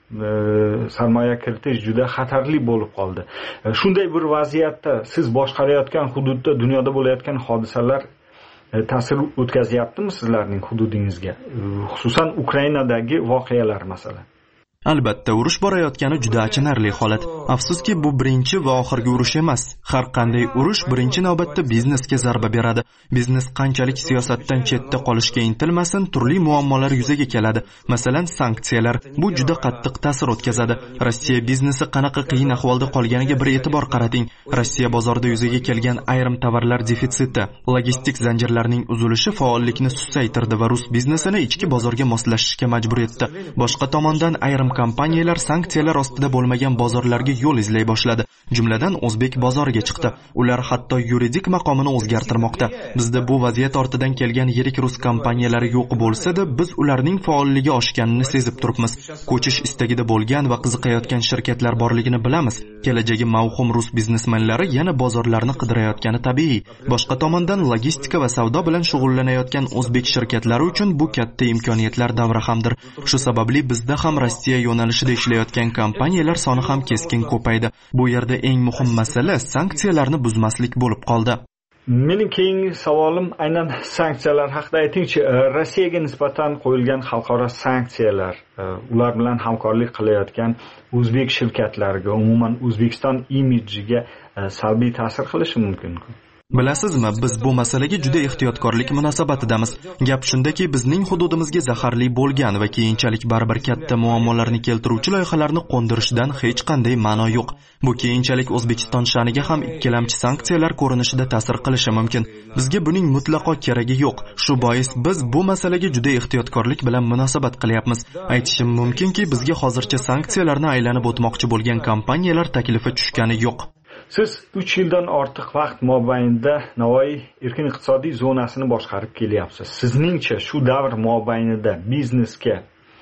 sarmoya kiritish juda xatarli bo'lib qoldi. Shunday bir vaziyatda siz boshqarayotgan hududda dunyoda bo'layotgan hodisalar ta'sir o'tkazyaptimi sizlarning hududingizga? Xususan Ukrainadagi voqealar masalan. Albatta, urush borayotgani juda achinarli holat. Afsuski, bu birinchi va oxirgi urush emas. Har qanday urush birinchi navbatda biznesga zarba beradi. Biznes qanchalik siyosatdan chetda qolishga intilmasin, turli muammolar yuzaga keladi. Masalan, sanksiyalar. Bu juda qattiq ta'sir o'tkazadi. Rossiya biznesi qanaqa qiyin ahvolda qolganiga bir e'tibor qarating. Rossiya bozorida yuzaga kelgan ayrim tovarlar defitsiti, logistik zanjirlarning uzilishi faollikni susaytirdi va rus biznesini ichki bozorga moslashishga majbur etdi. Boshqa tomondan ayrim kompaniyalar sanksiyalar ostida bo'lmagan bozorlarga yo'l izlay boshladi. Jumladan o'zbek bozoriga chiqdi. Ular hatto yuridik maqomini o'zgartirmoqda. Bizda bu vaziyat ortidan kelgan yirik rus kompaniyalari yo'q bo'lsa-da, biz ularning faolligi oshganini sezib turibmiz. Ko'chish istagida bo'lgan va qiziqayotgan shirkatlar borligini bilamiz. Kelajagi mavhum rus biznesmenlari yana bozorlarni qidirayotgani tabiiy. Boshqa tomondan logistika va savdo bilan shug'ullanayotgan o'zbek shirkatlari uchun bu katta imkoniyatlar davri hamdir. Shu sababli bizda ham Rossiya yo'nalishida ishlayotgan kompaniyalar soni ham keskin ko'paydi. Bu yerda eng muhim masala sanksiyalarni buzmaslik bo'lib qoldi. Mening keyingi savolim aynan sanksiyalar haqida. Aytingchi, Rossiyaga nisbatan qo'yilgan xalqaro sanksiyalar, ular bilan hamkorlik qilayotgan o'zbek shirkatlariga, umuman O'zbekiston imidjiga salbiy ta'sir qilishi mumkin-ku? Bilasizmi, biz bu masalaga juda ehtiyotkorlik munosabatidamiz. Gap shundaki, bizning hududimizga zaharli bo'lgan va keyinchalik baribir katta muammolarni keltiruvchi loyihalarni qo'ndirishdan hech qanday ma'no yo'q. Bu keyinchalik O'zbekiston sha'niga ham ikkilamchi sanksiyalar ko'rinishida ta'sir qilishi mumkin. Bizga buning mutlaqo keragi yo'q. Shu bois biz bu masalaga juda ehtiyotkorlik bilan munosabat qilyapmiz. Aytishim mumkinki, bizga hozircha sanksiyalarni aylanib o'tmoqchi bo'lgan kompaniyalar taklifi tushgani yo'q. Siz 3 yildan ortiq vaqt mobaynida Navoiy erkin iqtisodiy zonasini boshqarib kelyapsiz. Sizningcha shu davr mobaynida biznesga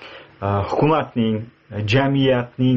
hukumatning, jamiyatning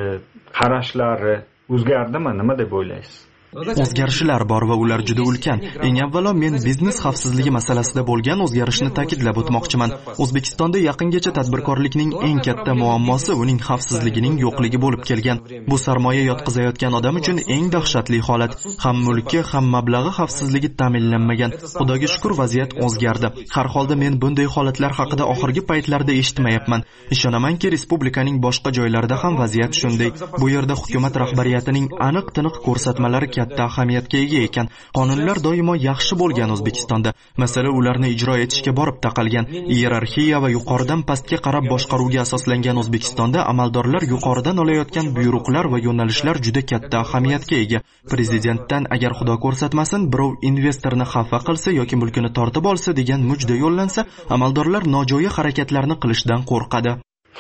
qarashlari o'zgardimi? Nima deb o'ylaysiz? O'zgarishlar bor va ular juda ulkan. Eng avvalo men biznes xavfsizligi masalasida bo'lgan o'zgarishni ta'kidlab o'tmoqchiman. O'zbekistonda yaqingacha tadbirkorlikning eng katta muammosi uning xavfsizligining yo'qligi bo'lib kelgan. Bu sarmoya yotqizayotgan odam uchun eng dahshatli holat. Ham mulki, ham mablag'i xavfsizligi ta'minlanmagan. Xudoga shukr, vaziyat o'zgardi. Har holda men bunday holatlar haqida oxirgi paytlarda eshitmayapman. Ishonamanki, respublikaning boshqa joylarida ham vaziyat shunday. Bu yerda hukumat rahbariyatining aniq-tiniq ko'rsatmalari katta ahamiyatga ega ekan. Qonunlar doimo yaxshi bo'lgan O'zbekistonda. Masala ularni ijro etishga borib taqalgan. Iyerarxiya va yuqoridan pastga qarab boshqaruvga asoslangan O'zbekistonda amaldorlar yuqoridan olayotgan buyruqlar va yo'nalishlar juda katta ahamiyatga ega. Prezidentdan agar xudo ko'rsatmasin birov investorni xafa qilsa yoki mulkini tortib olsa degan mujda yo'llansa, amaldorlar nojo'ya harakatlarni qilishdan qo'rqadi.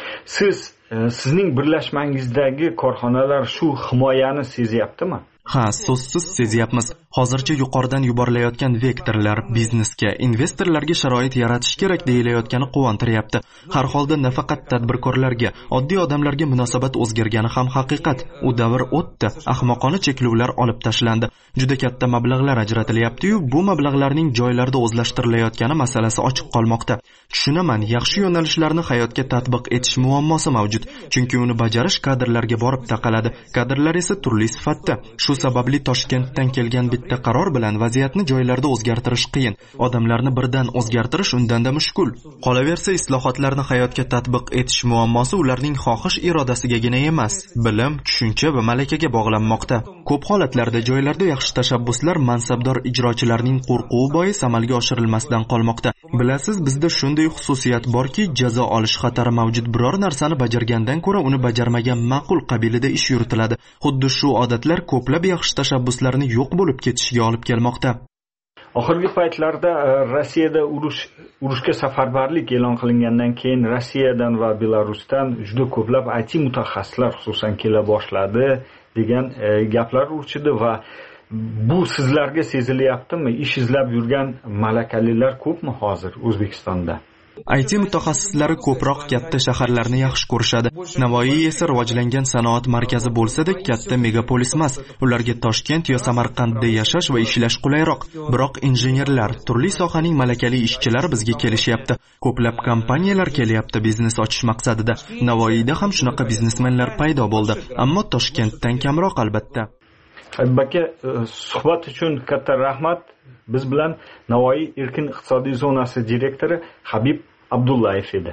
Sizning birlashmangizdagi korxonalar shu himoyani sezyaptimi? Ha, so'zsiz sezyapmiz. Hozircha yuqoridan yuborilayotgan vektorlar biznesga, investorlarga sharoit yaratish kerak deyilayotgani quvontiryapti. Har holda nafaqat tadbirkorlarga, oddiy odamlarga munosabat o'zgargani ham haqiqat. U davr o'tdi, ahmoqona cheklovlar olib tashlandi. Juda katta mablag'lar ajratilyapti-yu, bu mablag'larning joylarda o'zlashtirilayotgani masalasi ochiq qolmoqda. Tushunaman, yaxshi yo'nalishlarni hayotga tatbiq etish muammosi mavjud, chunki uni bajarish kadrlarga borib taqaladi. Kadrlar esa turli sifatda. Shu sababli Toshkentdan kelgan bitta qaror bilan vaziyatni joylarda o'zgartirish qiyin. Odamlarni birdan o'zgartirish undanda mushkul. Qolaversa, islohotlarni hayotga tatbiq etish muammosi ularning xohish irodasigagina emas, bilim, tushuncha va malakaga bog'lanmoqda. Ko'p holatlarda joylarda yaxshi tashabbuslar mansabdor ijrochilarning qo'rquvi bois amalga oshirilmasdan qolmoqda. Bilasiz, bizda shunday xususiyat borki, jazo olish xatari mavjud. Biror narsani bajargandan ko'ra uni bajarmagan ma'qul qabilida ish yuritiladi. Xuddi shu odatlar ko'plab yaxshi tashabbuslarni yo'q bo'lib ketishiga olib kelmoqda. Oxirgi paytlarda Rossiyada urushga safarbarlik e'lon qilingandan keyin Rossiyadan va Belarusdan juda ko'plab IT mutaxassislar xususan kela boshladi degan gaplar urchidi va bu sizlarga sezilyaptimi? Ish izlab yurgan malakalilar ko'pmi hozir O'zbekistonda? IT mutaxassislari ko'proq katta shaharlarni yaxshi ko'rishadi. Navoiy esa rivojlangan sanoat markazi bo'lsa-da, katta megapolis emas. Ularga Toshkent yo Samarqandda yashash va ishlash qulayroq. Biroq injenerlar, turli sohaning malakali ishchilari bizga kelishyapti. Ko'plab kompaniyalar kelyapti biznes ochish maqsadida. Navoiyda ham shunaqa biznesmenlar paydo bo'ldi, ammo Toshkentdan kamroq albatta. Habibaka, suhbat uchun katta rahmat. Biz bilan Navoiy erkin iqtisodiy zonasi direktori Habib Abdullayev edi.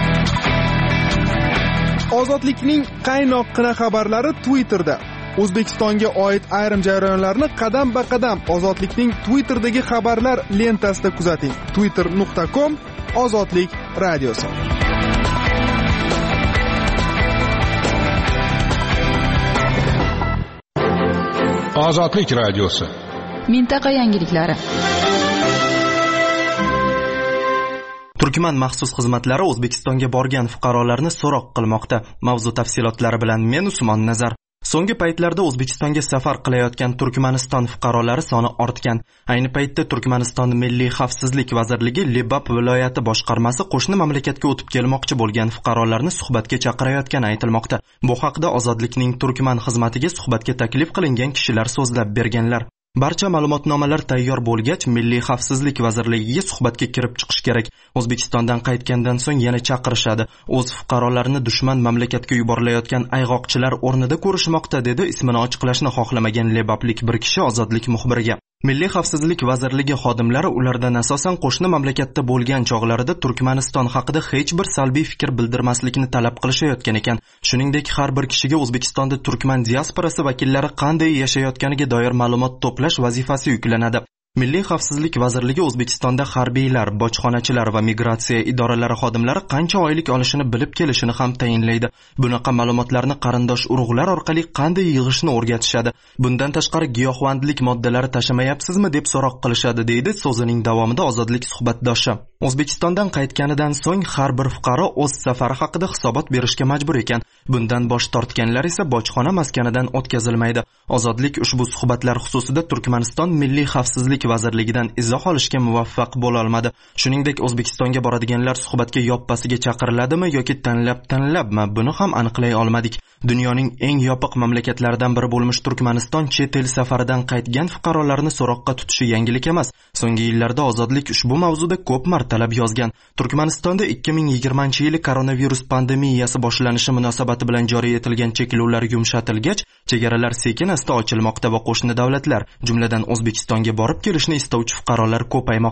Ozodlikning qaynoqqina xabarlari Twitterda. O'zbekistonga oid ayrim jarayonlarni qadam-ba-qadam Ozodlikning Twitterdagi xabarlar lentasida kuzating. twitter.com/ozodlik radiosi. Ozodlik radiosi. Mintaqa yangiliklari. Turkman maxsus xizmatlari O'zbekistonga borgan fuqarolarni so'roq qilmoqda. Mavzu tafsilotlari bilan men Usmon Nazar. So'nggi paytlarda O'zbekistonga safar qilayotgan Turkmaniston fuqarolari soni ortgan. Ayni paytda Turkmaniston Milliy xavfsizlik vazirligi Lebap viloyati boshqarmasi qo'shni mamlakatga o'tib kelmoqchi bo'lgan fuqarolarni suhbatga chaqirayotgani aytilmoqda. Bu haqda Ozodlikning Turkman xizmatiga suhbatga taklif qilingan kishilar so'zlab berganlar. Barcha ma'lumotnomalar tayyor bo'lgach, Milliy xavfsizlik vazirligiga suhbatga kirib chiqish kerak. O'zbekistondan qaytgandan so'ng yana chaqirishadi. O'z fuqarolarini dushman mamlakatga yuborilayotgan ayg'oqchilar o'rnida ko'rishmoqda, dedi ismini ochiqlashni xohlamagan lebaplik bir kishi Ozodlik muxbiriga. Milliy xavfsizlik vazirligi xodimlari ulardan asosan qo'shni mamlakatda bo'lgan chog'larida Turkmaniston haqida hech bir salbiy fikr bildirmaslikni talab qilishayotgan ekan. Shuningdek, har bir kishiga O'zbekistonda Turkman diasporasi vakillari qanday yashayotganiga doir ma'lumot to'plash vazifasi yuklanadi. Milliy xavfsizlik vazirligi O'zbekistonda harbiylar, bojxonachilar va migratsiya idoralari xodimlari qancha oylik olishini bilib kelishini ham tayinlaydi. Bunaqa ma'lumotlarni qarindosh urug'lar orqali qanday yig'ishni o'rgatishadi. Bundan tashqari giyohvandlik moddalari tashamayapsizmi deb so'roq qilishadi, deydi so'zining davomida Ozodlik suhbatdoshi. O'zbekistondan qaytganidan so'ng har bir fuqaro o'z safari haqida hisobot berishga majbur ekan. Bundan bosh tortganlar esa bojxona maskanidan o'tkazilmaydi. Ozodlik ushbu suhbatlar xususida Turkmaniston Milliy xavfsizlik vazirligidan izoh olishga muvaffaq bo'la olmadi. Shuningdek, O'zbekistonga boradiganlar suhbatga yoppasiga chaqiriladimi yoki tanlabmi, buni ham aniqlay olmadik. Dunyoning eng yopiq mamlakatlaridan biri bo'lmish Turkmaniston chet el safaridan qaytgan fuqarolarni so'roqqa tutishi yangilik emas. So'nggi yillarda Ozodlik ushbu mavzuda ko'p martalab yozgan. Turkmanistonda 2020-yili koronavirus pandemiyasi boshlanishi munosabati bilan joriy etilgan cheklovlar yumshatilgach, chegaralar sekin-asta ochilmoqda va qo'shni davlatlar, jumladan O'zbekistonga borib kelishni istovchi fuqarolar ko'paymoqda.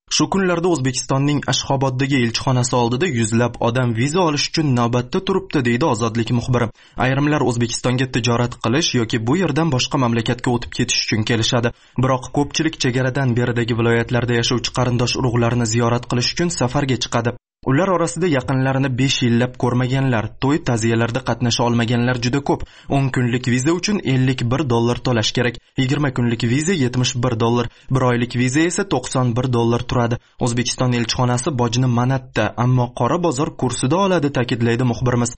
Shu kunlarda O'zbekistonning Ashxoboddagi elchixonasi oldida yuzlab odam viza olish uchun navbatda turibdi, deydi Ozodlik muxbiri. Ayrimlar O'zbekistonga tijorat qilish yoki bu yerdan boshqa mamlakatga o'tib ketish uchun kelishadi. Biroq ko'pchilik chegaradan beridagi viloyatlarda yashovchi qarindosh urug'larini ziyorat qilish uchun safarga chiqadi. Ular orasida yaqinlarini 5 yillab ko'rmaganlar, to'y ta'ziyalarda qatnasha olmaganlar juda ko'p. 10 kunlik viza uchun $51 to'lash kerak. 20 kunlik viza $71, 1 oylik viza esa $91 turadi. O'zbekiston elchixonasi bojni manatda, ammo qora bozor kursida oladi, ta'kidlaydi muxbirimiz.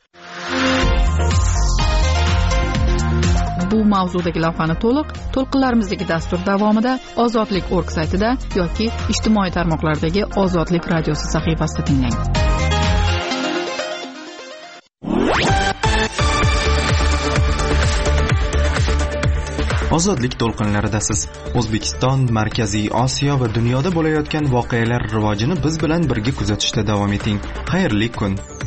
Bu mavzudagi lavhani to'lqinlarimizdagi dastur davomida Ozodlik.org saytida yoki ijtimoiy tarmoqlardagi Ozodlik radiosi sahifasida tinglang. Ozodlik to'lqinlaridasiz. O'zbekiston, Markaziy Osiyo va dunyoda bo'layotgan voqealar rivojini biz bilan birga kuzatishda davom eting. Xayrli kun.